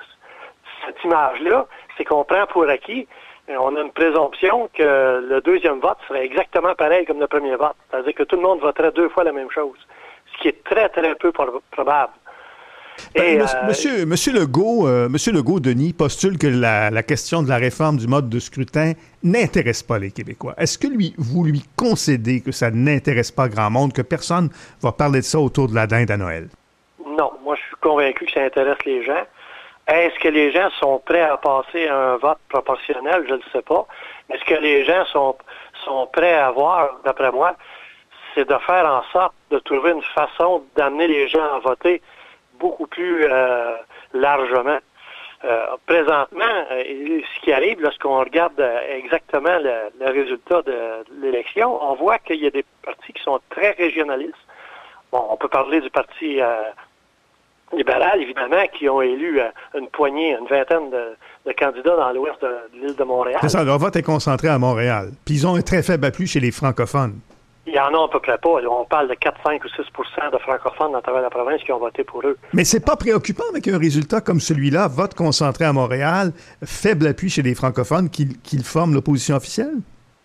S11: cette image-là, c'est qu'on prend pour acquis. Et on a une présomption que le deuxième vote serait exactement pareil comme le premier vote. C'est-à-dire que tout le monde voterait deux fois la même chose, ce qui est très, très peu probable.
S2: Et, ben, euh, monsieur, monsieur Legault, euh, monsieur Legault, Denis, postule que la, la question de la réforme du mode de scrutin n'intéresse pas les Québécois. Est-ce que lui, vous lui concédez que ça n'intéresse pas grand monde, que personne va parler de ça autour de la dinde à Noël?
S11: Non, moi je suis convaincu que ça intéresse les gens. Est-ce que les gens sont prêts à passer à un vote proportionnel? Je ne sais pas. Mais ce que les gens sont, sont prêts à voir, d'après moi, c'est de faire en sorte de trouver une façon d'amener les gens à voter beaucoup plus euh, largement. Euh, présentement, euh, ce qui arrive lorsqu'on regarde euh, exactement le, le résultat de, de l'élection, on voit qu'il y a des partis qui sont très régionalistes. Bon, on peut parler du parti euh, libéral, évidemment, qui ont élu euh, une poignée, une vingtaine de, de candidats dans l'ouest de, de l'île de Montréal.
S2: C'est ça, leur vote est concentré à Montréal. Puis ils ont un très faible appui chez les francophones.
S11: Il y en a à peu près pas. On parle de quatre, cinq ou six pour cent de francophones dans travers la province qui ont voté pour eux.
S2: Mais c'est pas préoccupant avec un résultat comme celui-là, vote concentré à Montréal, faible appui chez les francophones, qu'ils qu'ils forment l'opposition officielle?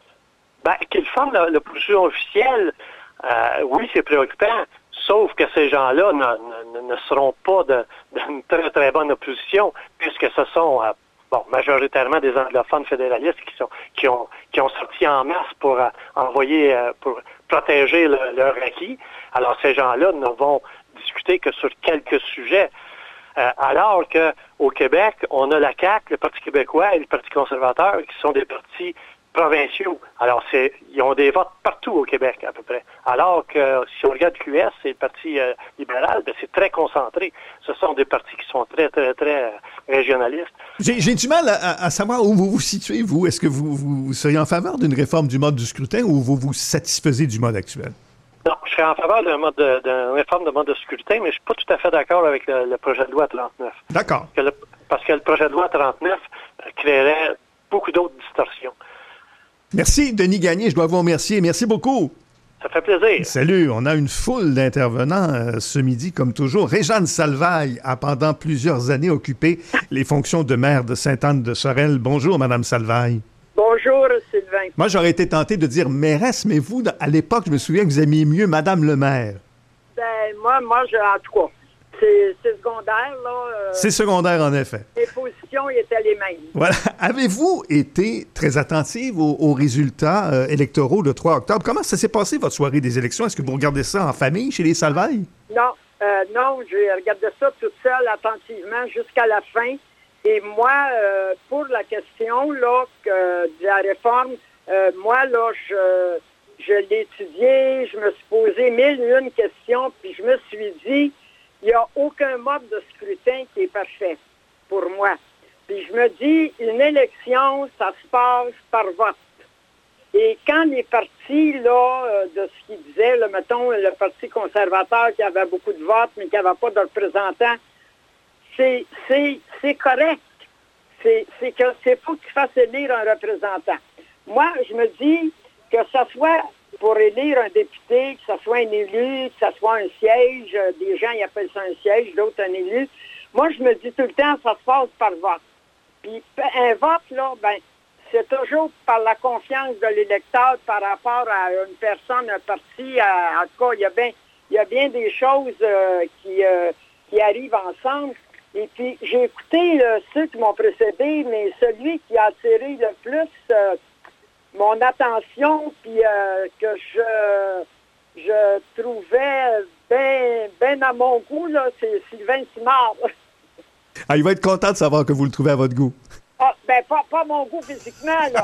S11: Ben, qu'ils forment l'opposition officielle, euh, oui, c'est préoccupant. Sauf que ces gens-là ne, ne, ne seront pas de, d'une très, très bonne opposition, puisque ce sont euh, bon, majoritairement des anglophones fédéralistes qui sont qui ont qui ont sorti en masse pour euh, envoyer euh, pour protéger le, leur acquis. Alors ces gens-là ne vont discuter que sur quelques sujets. Euh, alors que au Québec, on a la C A Q, le Parti québécois et le Parti conservateur, qui sont des partis provinciaux. Alors, c'est, ils ont des votes partout au Québec, à peu près. Alors que si on regarde Q S, c'est le Parti euh, libéral, ben, c'est très concentré. Ce sont des partis qui sont très, très, très euh, régionalistes.
S2: J'ai, j'ai du mal à, à savoir où vous vous situez, vous. Est-ce que vous, vous seriez en faveur d'une réforme du mode du scrutin ou vous vous satisfaisez du mode actuel?
S11: Non, je serais en faveur d'un mode de, d'une réforme de mode de scrutin, mais je ne suis pas tout à fait d'accord avec le, le projet de loi trente-neuf.
S2: D'accord.
S11: Parce que le, parce que le projet de loi trente-neuf créerait beaucoup d'autres distorsions.
S2: Merci, Denis Gagné. Je dois vous remercier. Merci beaucoup.
S11: Ça fait plaisir.
S2: Salut. On a une foule d'intervenants euh, ce midi, comme toujours. Réjeanne Salvaille a pendant plusieurs années occupé les fonctions de maire de Sainte-Anne-de-Sorel. Bonjour, Madame Salvaille.
S12: Bonjour, Sylvain.
S2: Moi, j'aurais été tenté de dire mairesse, mais vous, à l'époque, je me souviens que vous aimiez mieux Madame le maire.
S12: Ben, moi, moi, je, en tout cas, c'est, c'est secondaire, là. Euh,
S2: c'est secondaire, en effet.
S12: Les positions étaient les mêmes.
S2: Voilà. Avez-vous été très attentive aux, aux résultats euh, électoraux le trois octobre? Comment ça s'est passé, votre soirée des élections? Est-ce que vous regardez ça en famille, chez les Salvaille?
S12: Non, euh, non, j'ai regardé ça toute seule, attentivement, jusqu'à la fin. Et moi, euh, pour la question là, que, de la réforme, euh, moi, là, je, je l'ai étudié, je me suis posé mille et une questions, puis je me suis dit, il n'y a aucun mode de scrutin qui est parfait pour moi. Puis je me dis, une élection, ça se passe par vote. Et quand les partis, là, euh, de ce qu'ils disaient, là, mettons, le Parti conservateur qui avait beaucoup de votes, mais qui n'avait pas de représentants, c'est, c'est, c'est correct. C'est, c'est que c'est faut que tu fasses élire un représentant. Moi, je me dis que ce soit pour élire un député, que ce soit un élu, que ce soit un siège, euh, des gens ils appellent ça un siège, d'autres un élu. Moi, je me dis tout le temps, ça se passe par vote. Puis un vote, là, ben, c'est toujours par la confiance de l'électeur par rapport à une personne, un parti. À, en tout cas, il y a bien, il y a bien des choses euh, qui, euh, qui arrivent ensemble. Et puis, j'ai écouté euh, ceux qui m'ont précédé, mais celui qui a attiré le plus euh, mon attention, puis euh, que je, je trouvais bien ben à mon goût, là, c'est Sylvain Simard.
S2: Ah, il va être content de savoir que vous le trouvez à votre goût.
S12: Ah, ben, pas, pas mon goût physiquement, là.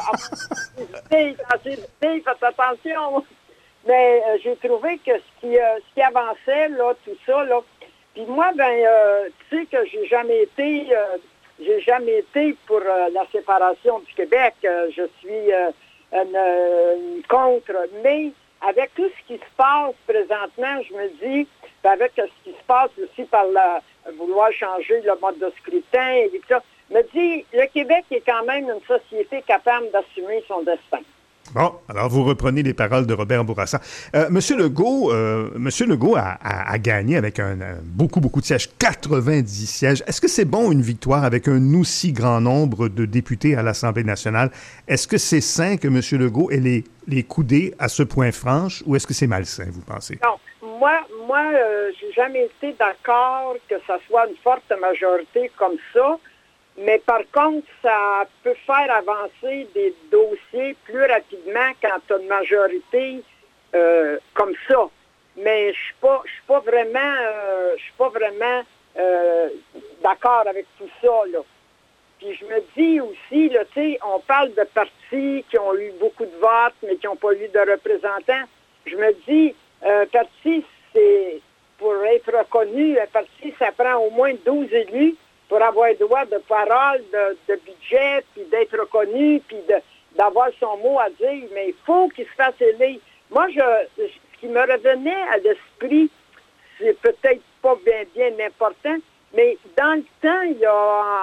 S12: Dans ses idées, faites attention. Mais euh, j'ai trouvé que ce qui, euh, ce qui avançait, là, tout ça, là. Puis moi, ben, euh, tu sais que j'ai jamais été, euh, j'ai jamais été pour euh, la séparation du Québec. Euh, je suis euh, une, une contre. Mais avec tout ce qui se passe présentement, je me dis, avec ce qui se passe aussi par la, vouloir changer le mode de scrutin et tout ça, me dit, le Québec est quand même une société capable d'assumer son destin.
S2: Bon, alors vous reprenez les paroles de Robert Bourassa. Euh, Monsieur Legault, euh, Monsieur Legault a, a, a gagné avec un, un, beaucoup, beaucoup de sièges, quatre-vingt-dix sièges. Est-ce que c'est bon une victoire avec un aussi grand nombre de députés à l'Assemblée nationale? Est-ce que c'est sain que Monsieur Legault ait les, les coudées à ce point franche ou est-ce que c'est malsain, vous pensez?
S12: Non. Moi, moi euh, j'ai jamais été d'accord que ça soit une forte majorité comme ça, mais par contre, ça peut faire avancer des dossiers plus rapidement quand tu as une majorité euh, comme ça. Mais je suis pas, je suis pas vraiment, euh, je suis pas vraiment euh, d'accord avec tout ça, là. Puis je me dis aussi, là, tu sais, on parle de partis qui ont eu beaucoup de votes, mais qui n'ont pas eu de représentants. Je me dis, un parti, c'est pour être reconnu, un parti, ça prend au moins douze élus pour avoir droit de parole, de, de budget, puis d'être reconnu, puis de, d'avoir son mot à dire. Mais il faut qu'il se fasse élire. Moi, je, ce qui me revenait à l'esprit, c'est peut-être pas bien, bien important, mais dans le temps, il y a,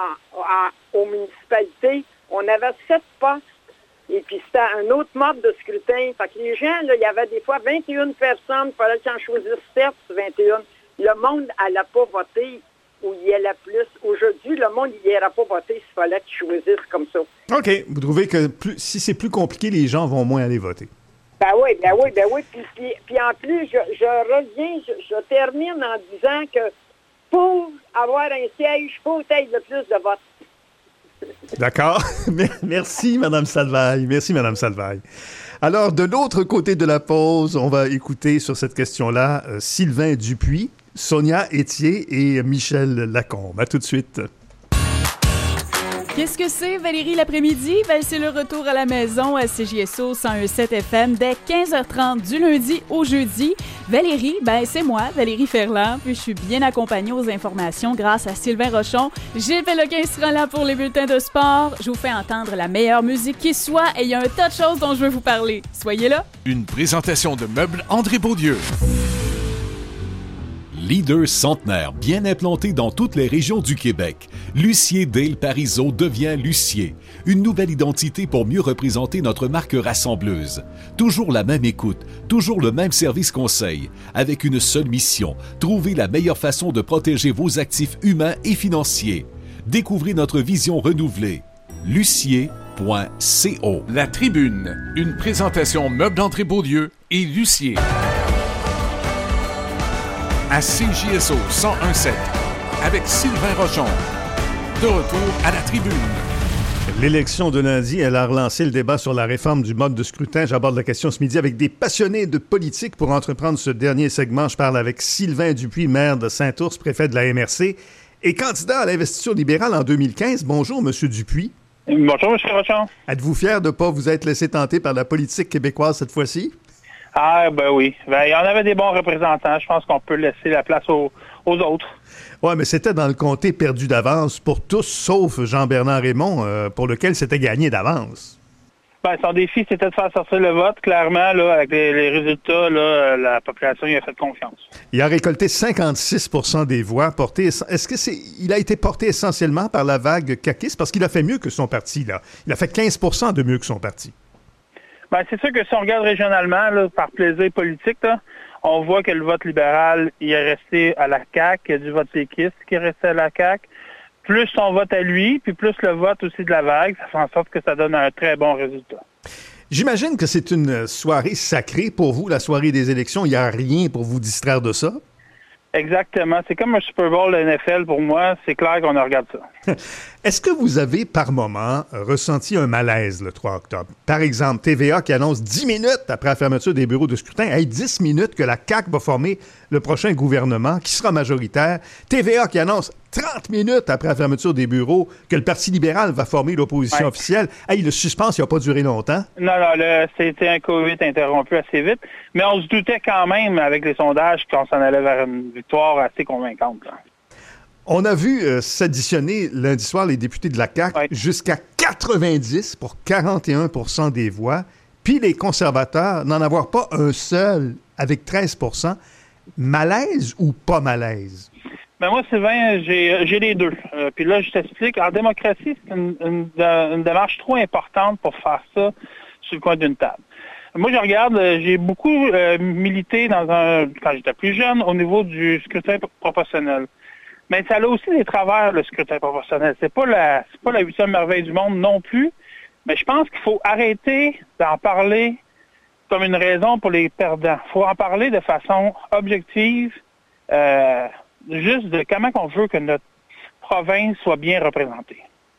S12: à, aux municipalités, on avait sept postes. Et puis, c'était un autre mode de scrutin. Fait que les gens, là, il y avait des fois vingt et une personnes, il fallait qu'ils en choisissent sept sur vingt et un. Le monde n'allait pas voter où il y allait plus. Aujourd'hui, le monde il n'ira pas voter s'il fallait qu'ils choisissent comme ça.
S2: OK. Vous trouvez que plus, si c'est plus compliqué, les gens vont moins aller voter?
S12: Ben oui, ben oui, ben oui. Puis, puis, puis en plus, je, je reviens, je, je termine en disant que pour avoir un siège, il faut être le plus de votes.
S2: D'accord. Merci, Mme Salvaille. Merci, Mme Salvaille. Alors, de l'autre côté de la pause, on va écouter sur cette question-là euh, Sylvain Dupuis, Sonia Étier et Michel Lacombe. À tout de suite.
S3: Qu'est-ce que c'est, Valérie, l'après-midi? Ben, c'est le retour à la maison à C J S O cent un virgule sept F M dès quinze heures trente du lundi au jeudi. Valérie, ben c'est moi, Valérie Ferland, puis je suis bien accompagnée aux informations grâce à Sylvain Rochon. Gilles Péloquin sera là pour les bulletins de sport. Je vous fais entendre la meilleure musique qui soit et il y a un tas de choses dont je veux vous parler. Soyez là.
S1: Une présentation de Meubles André Beaulieu. Leader centenaire bien implanté dans toutes les régions du Québec, Lucier Dale Parizeau devient Lucier. Une nouvelle identité pour mieux représenter notre marque rassembleuse. Toujours la même écoute, toujours le même service conseil, avec une seule mission, trouver la meilleure façon de protéger vos actifs humains et financiers. Découvrez notre vision renouvelée. Lucier point co.
S13: La Tribune, une présentation Meubles André Beaulieu et Lucier. À C J S O cent un virgule sept, avec Sylvain Rochon. De retour à la Tribune.
S2: L'élection de lundi, elle a relancé le débat sur la réforme du mode de scrutin. J'aborde la question ce midi avec des passionnés de politique. Pour entreprendre ce dernier segment, je parle avec Sylvain Dupuis, maire de Saint-Ours, préfet de la M R C, et candidat à l'investiture libérale en deux mille quinze. Bonjour, M. Dupuis.
S14: Bonjour, M. Rochon.
S2: Êtes-vous fier de ne pas vous être laissé tenter par la politique québécoise cette fois-ci?
S14: Ah, ben oui. Ben, il y en avait des bons représentants. Je pense qu'on peut laisser la place aux, aux autres.
S2: Oui, mais c'était dans le comté perdu d'avance pour tous, sauf Jean-Bernard Raymond, euh, pour lequel c'était gagné d'avance.
S14: Ben, son défi, c'était de faire sortir le vote. Clairement, là, avec les, les résultats, là, la population y a fait confiance.
S2: Il a récolté cinquante-six pour cent des voix portées. Est-ce que c'est, il a été porté essentiellement par la vague caquiste? Parce qu'il a fait mieux que son parti, là. Il a fait quinze pour cent de mieux que son parti.
S14: Ben, c'est sûr que si on regarde régionalement, là, par plaisir politique, là, on voit que le vote libéral, il est resté à la C A Q, il y a du vote péquiste qui est resté à la C A Q. Plus son vote à lui, puis plus le vote aussi de la vague, ça fait en sorte que ça donne un très bon résultat.
S2: J'imagine que c'est une soirée sacrée pour vous, la soirée des élections. Il n'y a rien pour vous distraire de ça?
S14: Exactement. C'est comme un Super Bowl de N F L pour moi. C'est clair qu'on regarde ça.
S2: Est-ce que vous avez, par moment, ressenti un malaise le trois octobre? Par exemple, T V A qui annonce dix minutes après la fermeture des bureaux de scrutin, hey, dix minutes que la C A Q va former le prochain gouvernement qui sera majoritaire. T V A qui annonce trente minutes après la fermeture des bureaux que le Parti libéral va former l'opposition ouais. officielle. Hey, le suspense, il n'a pas duré longtemps.
S14: Non, non, le, c'était un COVID interrompu assez vite. Mais on se doutait quand même, avec les sondages, qu'on s'en allait vers une victoire assez convaincante. Là.
S2: On a vu euh, s'additionner lundi soir les députés de la C A Q ouais. jusqu'à quatre-vingt-dix pour quarante et un pour cent des voix, puis les conservateurs n'en avoir pas un seul avec treize pour cent. Malaise ou pas malaise?
S14: Ben moi, Sylvain, j'ai, j'ai les deux. Euh, puis là, je t'explique. En démocratie, c'est une, une, une démarche trop importante pour faire ça sur le coin d'une table. Moi, je regarde, j'ai beaucoup euh, milité dans un quand j'étais plus jeune au niveau du scrutin proportionnel. Mais ça a aussi des travers, le scrutin proportionnel. C'est pas la c'est pas la huitième merveille du monde non plus. Mais je pense qu'il faut arrêter d'en parler comme une raison pour les perdants. Il faut en parler de façon objective, euh, juste de comment on veut que notre province soit bien représentée.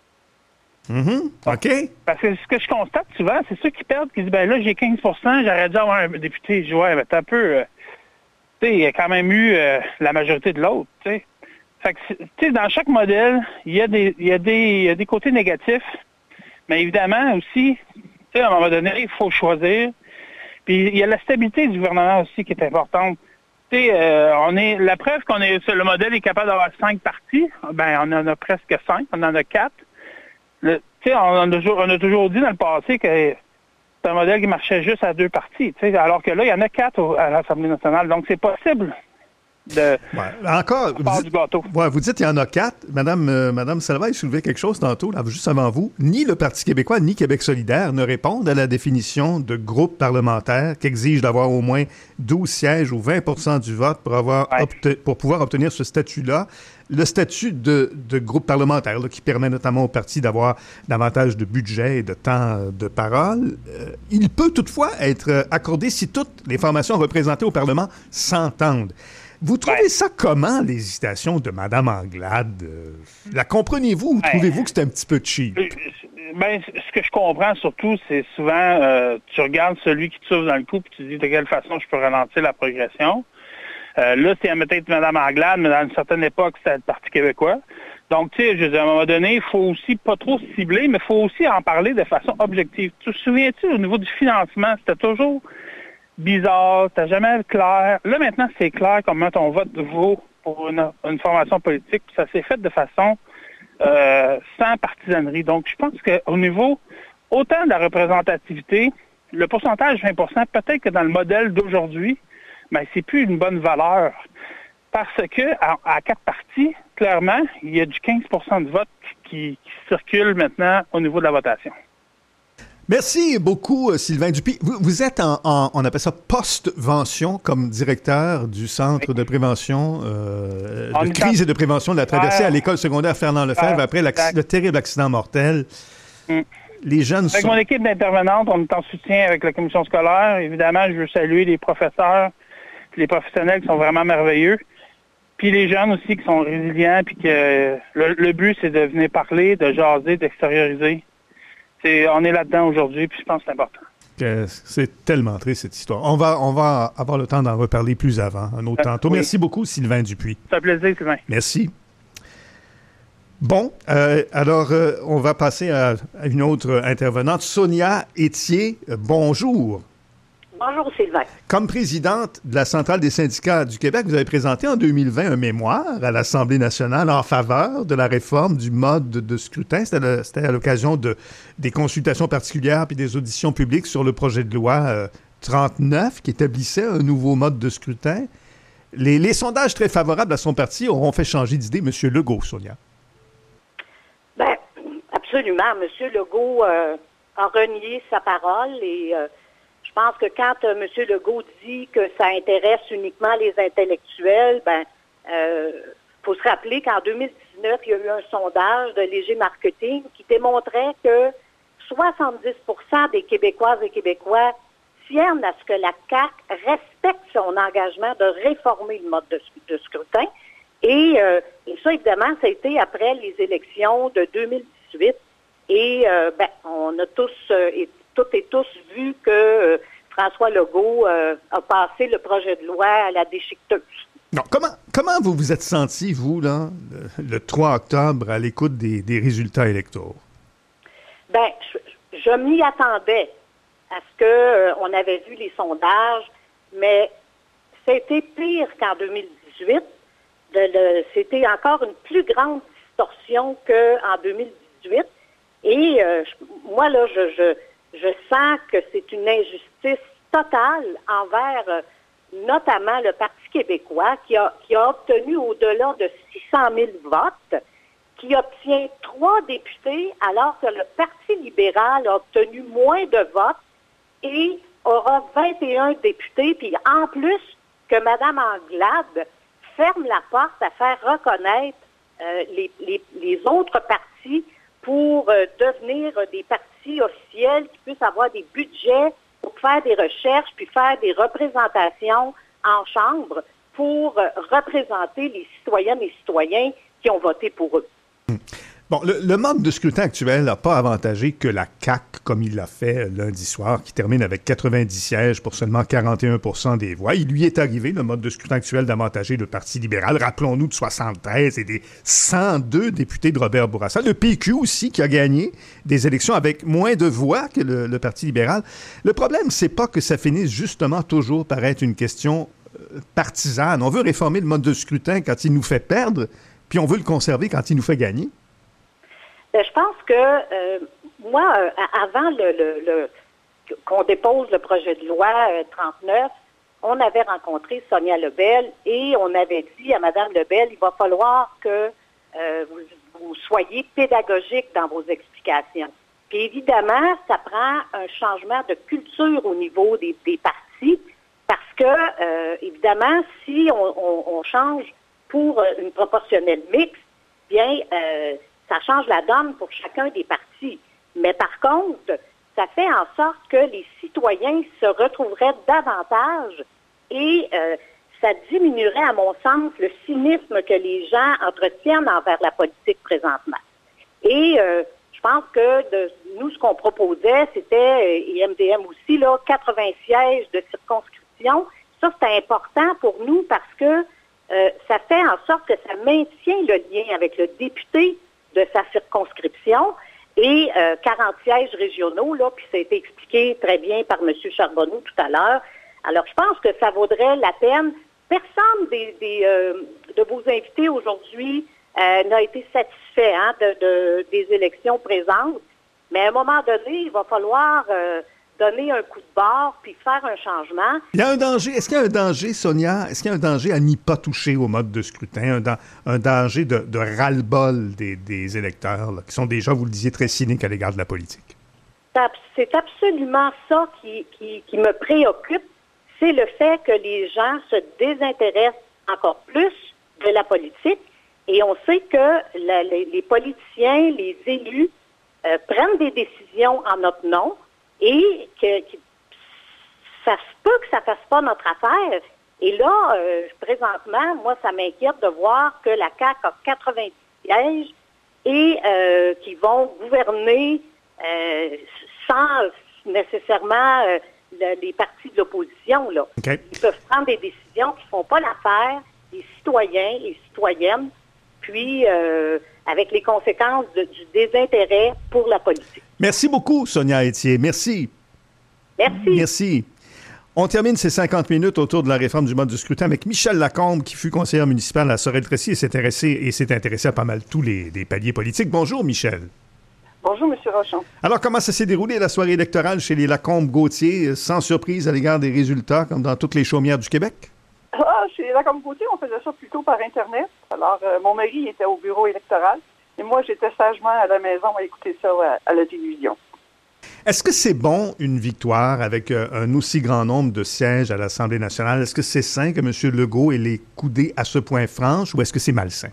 S2: Mm-hmm. OK.
S14: Parce que ce que je constate souvent, c'est ceux qui perdent, qui disent, ben là, j'ai quinze pour cent, j'aurais dû avoir un député. Je dis, ouais, ben t'as un peu, euh, tu sais, il y a quand même eu euh, la majorité de l'autre, tu sais. Fait que, tu sais, dans chaque modèle, il y a des, il y a des, il y a des côtés négatifs, mais évidemment aussi, tu sais, à un moment donné, il faut choisir. Puis il y a la stabilité du gouvernement aussi qui est importante. Tu sais, euh, on est, la preuve qu'on est, le modèle est capable d'avoir cinq partis, ben on en a presque cinq, on en a quatre. Tu sais, on, on, on a toujours dit dans le passé que c'est un modèle qui marchait juste à deux partis, tu sais, alors que là, il y en a quatre au, à l'Assemblée nationale, donc c'est possible. De,
S2: ouais. Encore, vous dites, ouais, vous dites qu'il y en a quatre. Madame, euh, Madame Salvaille soulevait quelque chose tantôt, là, juste avant vous. Ni le Parti québécois, ni Québec solidaire ne répondent à la définition de groupe parlementaire qui exige d'avoir au moins douze sièges ou vingt pour cent du vote pour, avoir ouais. obte- pour pouvoir obtenir ce statut-là. Le statut de, de groupe parlementaire, là, qui permet notamment au parti d'avoir davantage de budget et de temps de parole, euh, il peut toutefois être accordé si toutes les formations représentées au Parlement s'entendent. Vous trouvez ouais. ça comment, l'hésitation de Mme Anglade? Euh, la comprenez-vous ou ouais. trouvez-vous que c'est un petit peu cheap?
S14: Ben, ce que je comprends surtout, c'est souvent, euh, tu regardes celui qui te souffle dans le cou puis tu te dis de quelle façon je peux ralentir la progression. Euh, là, c'est peut-être Mme Anglade, mais dans une certaine époque, c'était le Parti québécois. Donc, tu sais, je dis, à un moment donné, il faut aussi pas trop cibler, mais il faut aussi en parler de façon objective. Tu te souviens-tu, au niveau du financement, c'était toujours bizarre, c'était jamais clair. Là, maintenant, c'est clair comment ton vote vaut pour une, une formation politique, puis ça s'est fait de façon euh, sans partisanerie. Donc, je pense qu'au niveau, autant de la représentativité, le pourcentage vingt pour cent, peut-être que dans le modèle d'aujourd'hui, mais c'est plus une bonne valeur. Parce que à, à quatre partis, clairement, il y a du quinze pour cent de vote qui, qui circule maintenant au niveau de la votation.
S2: Merci beaucoup, Sylvain Dupuis. Vous, vous êtes en, en, on appelle ça post-vention comme directeur du Centre de prévention, euh, de crise et de prévention de la traversée ouais. à l'école secondaire Fernand-Lefebvre ouais. après le terrible accident mortel. Mm. Les jeunes
S14: Avec
S2: sont...
S14: mon équipe d'intervenantes, on est en soutien avec la commission scolaire. Évidemment, je veux saluer les professeurs, les professionnels qui sont vraiment merveilleux. Puis les jeunes aussi qui sont résilients, puis que le, le but, c'est de venir parler, de jaser, d'extérioriser. C'est, on est là-dedans aujourd'hui, puis je pense que c'est important.
S2: Que c'est tellement triste, cette histoire. On va, on va avoir le temps d'en reparler plus avant, un autre euh, tantôt. Oui. Merci beaucoup, Sylvain Dupuis.
S14: C'est un plaisir, Sylvain.
S2: Merci. Bon, euh, alors euh, on va passer à, à une autre intervenante. Sonia Etier, euh, bonjour.
S15: Bonjour Sylvain.
S2: Comme présidente de la Centrale des syndicats du Québec, vous avez présenté en deux mille vingt un mémoire à l'Assemblée nationale en faveur de la réforme du mode de, de scrutin. C'était, le, c'était à l'occasion de, des consultations particulières puis des auditions publiques sur le projet de loi euh, trente-neuf qui établissait un nouveau mode de scrutin. Les, les sondages très favorables à son parti auront fait changer d'idée M. Legault, Sonia.
S15: Bien, absolument. M. Legault euh, a renié sa parole et euh, je pense que quand euh, M. Legault dit que ça intéresse uniquement les intellectuels, ben, euh, faut se rappeler qu'en deux mille dix-neuf, il y a eu un sondage de Léger Marketing qui démontrait que soixante-dix pour cent des Québécoises et Québécois tiennent à ce que la C A Q respecte son engagement de réformer le mode de, de scrutin. Et, euh, et ça, évidemment, ça a été après les élections de deux mille dix-huit. Et euh, ben, on a tous, euh, et, toutes et tous vu que euh, François Legault euh, a passé le projet de loi à la déchiqueteuse.
S2: Non, comment, comment vous vous êtes senti, vous, là, le, le trois octobre, à l'écoute des, des résultats électoraux?
S15: Bien, je, je m'y attendais à ce qu'on euh, avait vu les sondages, mais c'était pire qu'en deux mille dix-huit. De le, c'était encore une plus grande distorsion qu'en deux mille dix-huit. Et euh, je, moi, là, je, je, je sens que c'est une injustice totale envers euh, notamment le Parti québécois qui a, qui a obtenu au-delà de six cent mille votes, qui obtient trois députés alors que le Parti libéral a obtenu moins de votes et aura vingt et un députés. Puis en plus que Mme Anglade ferme la porte à faire reconnaître euh, les, les, les autres partis pour euh, devenir des partis officiels qui puissent avoir des budgets pour faire des recherches puis faire des représentations en chambre pour euh, représenter les citoyennes et citoyens qui ont voté pour eux.
S2: Hum. Bon, le, le mode de scrutin actuel n'a pas avantagé que la C A Q, comme il l'a fait lundi soir, qui termine avec quatre-vingt-dix sièges pour seulement quarante et un pour cent des voix. Il lui est arrivé, le mode de scrutin actuel, d'avantager le Parti libéral. Rappelons-nous de soixante-treize et des cent deux députés de Robert Bourassa. Le P Q aussi, qui a gagné des élections avec moins de voix que le, le Parti libéral. Le problème, c'est pas que ça finisse justement toujours par être une question euh, partisane. On veut réformer le mode de scrutin quand il nous fait perdre, puis on veut le conserver quand il nous fait gagner.
S15: Je pense que, euh, moi, euh, avant le, le, le, qu'on dépose le projet de loi euh, trente-neuf, on avait rencontré Sonia Lebel et on avait dit à Mme Lebel, il va falloir que euh, vous, vous soyez pédagogique dans vos explications. Puis évidemment, ça prend un changement de culture au niveau des, des partis parce que, euh, évidemment, si on, on, on change pour une proportionnelle mixte, bien, euh, ça change la donne pour chacun des partis. Mais par contre, ça fait en sorte que les citoyens se retrouveraient davantage et euh, ça diminuerait, à mon sens, le cynisme que les gens entretiennent envers la politique présentement. Et euh, je pense que de, nous, ce qu'on proposait, c'était, et M D M aussi, là, quatre-vingts sièges de circonscription. Ça, c'est important pour nous parce que euh, ça fait en sorte que ça maintient le lien avec le député de sa circonscription et euh, quarante sièges régionaux, là, puis ça a été expliqué très bien par M. Charbonneau tout à l'heure. Alors, je pense que ça vaudrait la peine. Personne des, des, euh, de vos invités aujourd'hui euh, n'a été satisfait hein, de, de, des élections présentes, mais à un moment donné, il va falloir euh, donner un coup de barre puis faire un changement.
S2: Il y a un danger. Est-ce qu'il y a un danger, Sonia, est-ce qu'il y a un danger à n'y pas toucher au mode de scrutin, un, da- un danger de, de ras-le-bol des, des électeurs, là, qui sont déjà, vous le disiez, très cyniques à l'égard de la politique?
S15: C'est absolument ça qui, qui, qui me préoccupe, c'est le fait que les gens se désintéressent encore plus de la politique et on sait que la, les, les politiciens, les élus euh, prennent des décisions en notre nom et que, que ça se peut que ça fasse pas notre affaire. Et là, euh, présentement, moi, ça m'inquiète de voir que la C A Q a quatre-vingt-dix sièges et euh, qui vont gouverner euh, sans nécessairement euh, le, les partis de l'opposition. Là.
S2: Okay.
S15: Ils peuvent prendre des décisions qui ne font pas l'affaire des citoyens et citoyennes. puis euh, avec les conséquences de, du désintérêt pour la politique.
S2: Merci beaucoup, Sonia Etier. Merci.
S15: Merci.
S2: Merci. On termine ces cinquante minutes autour de la réforme du mode de scrutin avec Michel Lacombe, qui fut conseillère municipale à Sorel-Tracy et s'est intéressé, et s'est intéressé à pas mal tous les, les paliers politiques. Bonjour, Michel.
S16: Bonjour, M. Rochon.
S2: Alors, comment ça s'est déroulé la soirée électorale chez les Lacombe-Gauthier, sans surprise à l'égard des résultats, comme dans toutes les chaumières du Québec?
S16: Ah, chez les Lacombe-Gauthier, on faisait ça plutôt par Internet. Alors, euh, mon mari était au bureau électoral et moi, j'étais sagement à la maison à écouter ça à, à la télévision.
S2: Est-ce que c'est bon, une victoire, avec euh, un aussi grand nombre de sièges à l'Assemblée nationale? Est-ce que c'est sain que M. Legault ait les coudées à ce point franches ou est-ce que c'est malsain?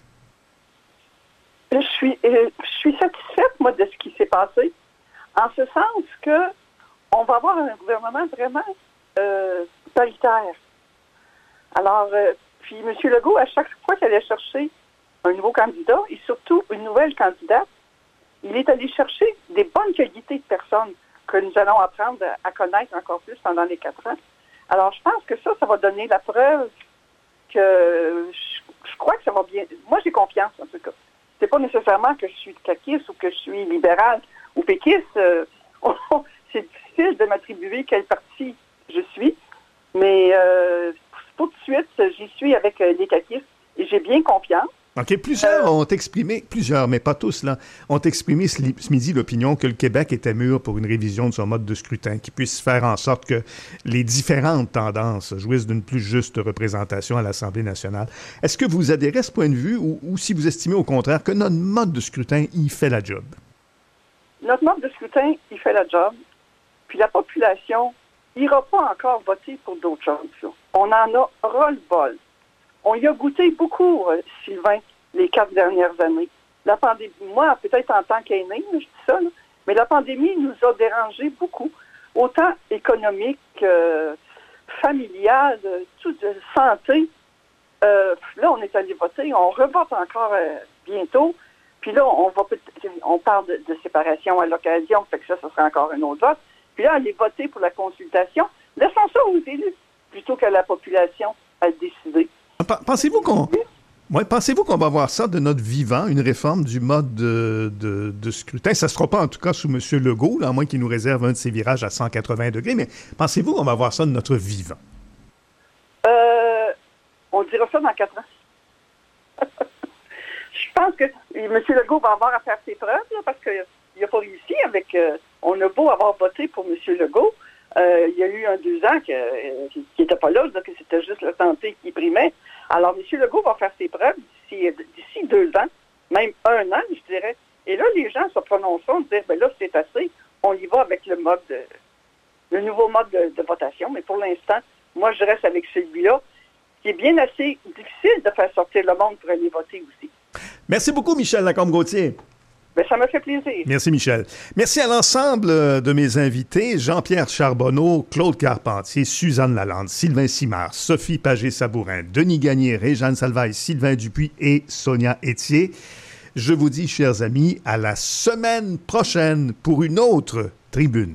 S16: Je suis, euh, je suis satisfaite, moi, de ce qui s'est passé, en ce sens que on va avoir un gouvernement vraiment euh, paritaire. Alors, euh, puis M. Legault, à chaque fois qu'il allait chercher un nouveau candidat et surtout une nouvelle candidate, il est allé chercher des bonnes qualités de personnes que nous allons apprendre à, à connaître encore plus pendant les quatre ans. Alors, je pense que ça, ça va donner la preuve que je, je crois que ça va bien. Moi, j'ai confiance, en tout cas. C'est pas nécessairement que je suis caquiste ou que je suis libéral ou péquiste. Euh, c'est difficile de m'attribuer quel parti je suis, mais euh, tout de suite, j'y suis avec euh, les caquistes et j'ai bien confiance.
S2: OK. Plusieurs euh, ont exprimé, plusieurs, mais pas tous, là, ont exprimé ce, ce midi l'opinion que le Québec était mûr pour une révision de son mode de scrutin qui puisse faire en sorte que les différentes tendances jouissent d'une plus juste représentation à l'Assemblée nationale. Est-ce que vous adhérez à ce point de vue ou, ou si vous estimez au contraire que notre mode de scrutin, il fait la job?
S16: Notre mode de scrutin, il fait la job. Puis la population n'ira pas encore voter pour d'autres choses. Là. On en a ras-le-bol. On y a goûté beaucoup, euh, Sylvain, les quatre dernières années. La pandémie, moi, peut-être en tant qu'aîné, je dis ça, là, mais la pandémie nous a dérangé beaucoup, autant économique, euh, familial, tout de santé. Euh, là, on est allé voter, on revote encore euh, bientôt. Puis là, on va on parle de, de séparation à l'occasion, fait que ça, ça sera encore un autre vote. Puis là, aller voter pour la consultation, laissons ça aux élus plutôt qu'à la population à décider.
S2: Pensez-vous qu'on ouais, pensez-vous qu'on va voir ça de notre vivant, une réforme du mode de, de, de scrutin? Ça ne sera pas en tout cas sous M. Legault, là, à moins qu'il nous réserve un de ses virages à cent quatre-vingts degrés, mais pensez-vous qu'on va voir ça de notre vivant?
S16: Euh, on dira ça dans quatre ans. Je pense que M. Legault va avoir à faire ses preuves, là, parce qu'il n'a pas réussi avec... Euh, on a beau avoir voté pour M. Legault, euh, il y a eu un deux ans que, euh, qui n'était pas là, que c'était juste la santé qui primait. Alors, M. Legault va faire ses preuves d'ici, d'ici deux ans, même un an, je dirais. Et là, les gens se prononceront, dire, ben là, c'est assez, on y va avec le mode, de, le nouveau mode de, de votation. Mais pour l'instant, moi, je reste avec celui-là, qui est bien assez difficile de faire sortir le monde pour aller voter aussi.
S2: Merci beaucoup, Michel Lacombe-Gauthier.
S16: Ben, ça me fait plaisir.
S2: Merci, Michel. Merci à l'ensemble de mes invités, Jean-Pierre Charbonneau, Claude Carpentier, Suzanne Lalande, Sylvain Simard, Sophie Pagé-Sabourin, Denis Gagné, Réjeanne Salvaille, Sylvain Dupuis et Sonia Etier. Je vous dis, chers amis, à la semaine prochaine pour une autre tribune.